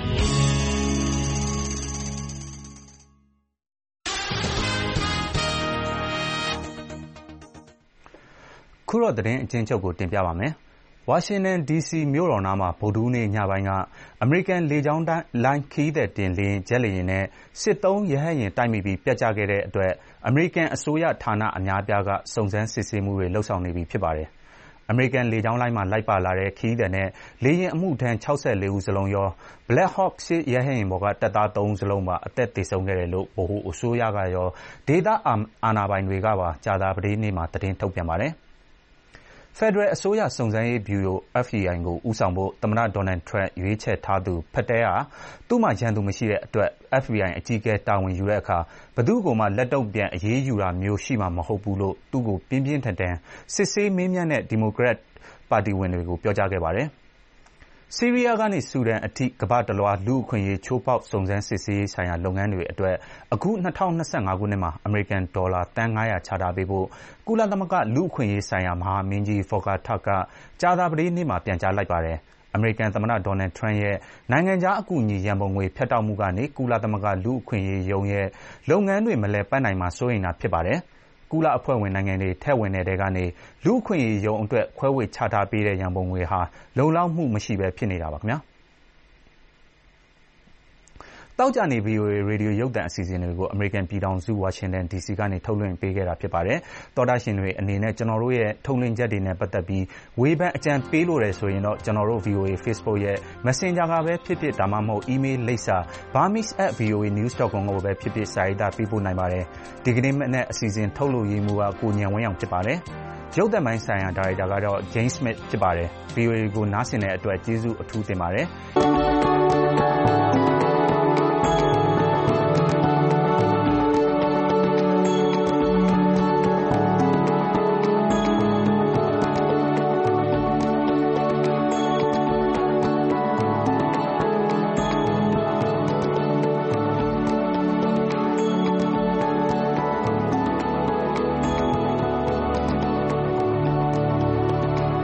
။ခုတော့သတင်းအချင်းချုပ်ကိုတင်ပြပါမယ်။ဝါရှင်တန်ဒီစီမြို့တော်နားမှာဗုဒ္ဓဟူးနေ့ညပိုင်းကအမေရိကန်လေကြောင်းလိုင်းခရီးသည်တင်လေယာဉ်ဂျက်လေယာဉ်နဲ့စစ်သုံးရဟတ်ယာဉ်တိုက်မိပြီးပျက်ကျခဲ့တဲ့အတွက်အမေရိကန်အစိုးရဌာနအများအပြားကစုံစမ်းစစ်ဆေးမှုတွေလုပ်ဆောင်နေပြီဖြစ်ပါတယ်။အမေရိကန်လေကြောင်းလိုင်းမှာလိုက်ပါလာတဲ့ခရီးသည်နဲ့လေယာဉ်အမှုထမ်း၆၄ဦးစလုံးရော Black Hawk စစ်ရဟတ်ယာဉ်ပေါ်ကတပ်သား၃ဦးစလုံးပါအသက်သေဆုံးခဲ့တယ်လို့ဗဟိုအစိုးရကရောဒေသအာဏာပိုင်တွေကပါကြာသပတေးနေ့မှာသတင်းထုတ်ပြန်ပါတယ်။ဖက်ဒရယ်အစိုးရစုံစမ်းရေးဗျူရို အက်ဖ် ဘီ အိုင် ကိုဦးဆောင်ဖို့သမ္မတဒေါ်နယ်ထရန့်ရွေးချယ်ထားသူဖက်တဲဟာသူ့မှာရန်သူမရှိတဲ့အတွက် အက်ဖ် ဘီ အိုင် အကြီးအကဲတာဝန်ယူတဲ့အခါဘယ်သူ့ကိုမှလက်တုံ့ပြန်အရေးယူတာမျိုးရှိမှာမဟုတ်ဘူးလို့သူ့ကိုပြင်းပြင်းထန်ထန်စစ်ဆေးမေးမြန်းတဲ့ဒီမိုကရက်ပါတီဝင်တွေကိုပြောကြားခဲ့ပါတယ်။ဆီးရီးယားကနေဆူဒန်အထိကမ္ဘာတလွှားလူ့အခွင့်အရေးချိုးဖောက်စုံစမ်းစစ်ဆေးရေးဆိုင်ရာလုပ်ငန်းတွေအတွက်အခု၂၀၂၅ခုနှစ်မှာအမေရိကန်ဒေါ်လာသန်း၅၀၀ချထားပေးဖို့ကုလသမဂ္ဂလူ့အခွင့်အရေးဆိုင်ရာမဟာမင်းကြီး Volker Turk ကကြာသပတေးနေ့မှာပြန်ကြားလိုက်ပါတယ်။အမေရိကန်သမ္မတဒေါ်နယ်ထရန့်ရဲ့နိုင်ငံခြားအကူအညီရန်ပုံငွေဖြတ်တောက်မှုကနေကုလသမဂ္ဂလူ့အခွင့်အရေးရုံးရဲ့လုပ်ငန်းတွေမလည်ပတ်နိုင်မှာစိုးရိမ်တာဖြစ်ပါတယ်။ကုလအဖွဲ့ဝင်နိုင်ငံတွေထည့်ဝင်တဲ့တဲကနေလူ့အခွင့်အရေးရုံးအတွက်ခွဲဝေချထားပေးတဲ့ရန်ပုံငွေဟာလုံလောက်မှုမရှိဘဲဖြစ်နေတာပါခင်ဗျာ။တောက်ကြနေ ဗွီအိုအေ ရေဒီယိုရုပ်သံအစီအစဉ်တွေကိုအမေရိကန်ပြည်ထောင်စုဝါရှင်တန်ဒီစီကနေထုတ်လွှင့်ပေးခဲ့တာဖြစ်ပါတယ်။သောတာရှင်တွေအနေနဲ့ကျွန်တော်တို့ရဲ့ထုတ်လွှင့်ချက်တွေနဲ့ပတ်သက်ပြီးဝေဖန်အကြံပေးလို့ရဆိုရင်တော့ကျွန်တော်တို့ ဗွီအိုအေ Facebook ရဲ့ Messenger ကပဲဖြစ်ဖြစ်ဒါမှမဟုတ် email လိပ်စာ burmese at v o a news dot com ကိုပဲဖြစ်ဖြစ်စာရေးသားပေးပို့နိုင်ပါတယ်။ဒီကနေ့မနေ့အစီအစဉ်ထုတ်လို့ရေးမှုကကိုညံဝင်းအောင်ဖြစ်ပါတယ်။ရုပ်သံပိုင်းဆိုင်ရာဒါရိုက်တာကတော့ James Smith ဖြစ်ပါတယ်။ ဗွီအိုအေ ကိုနားဆင်တဲ့အတွက်ကျေးဇူးအထူးတင်ပါတယ်။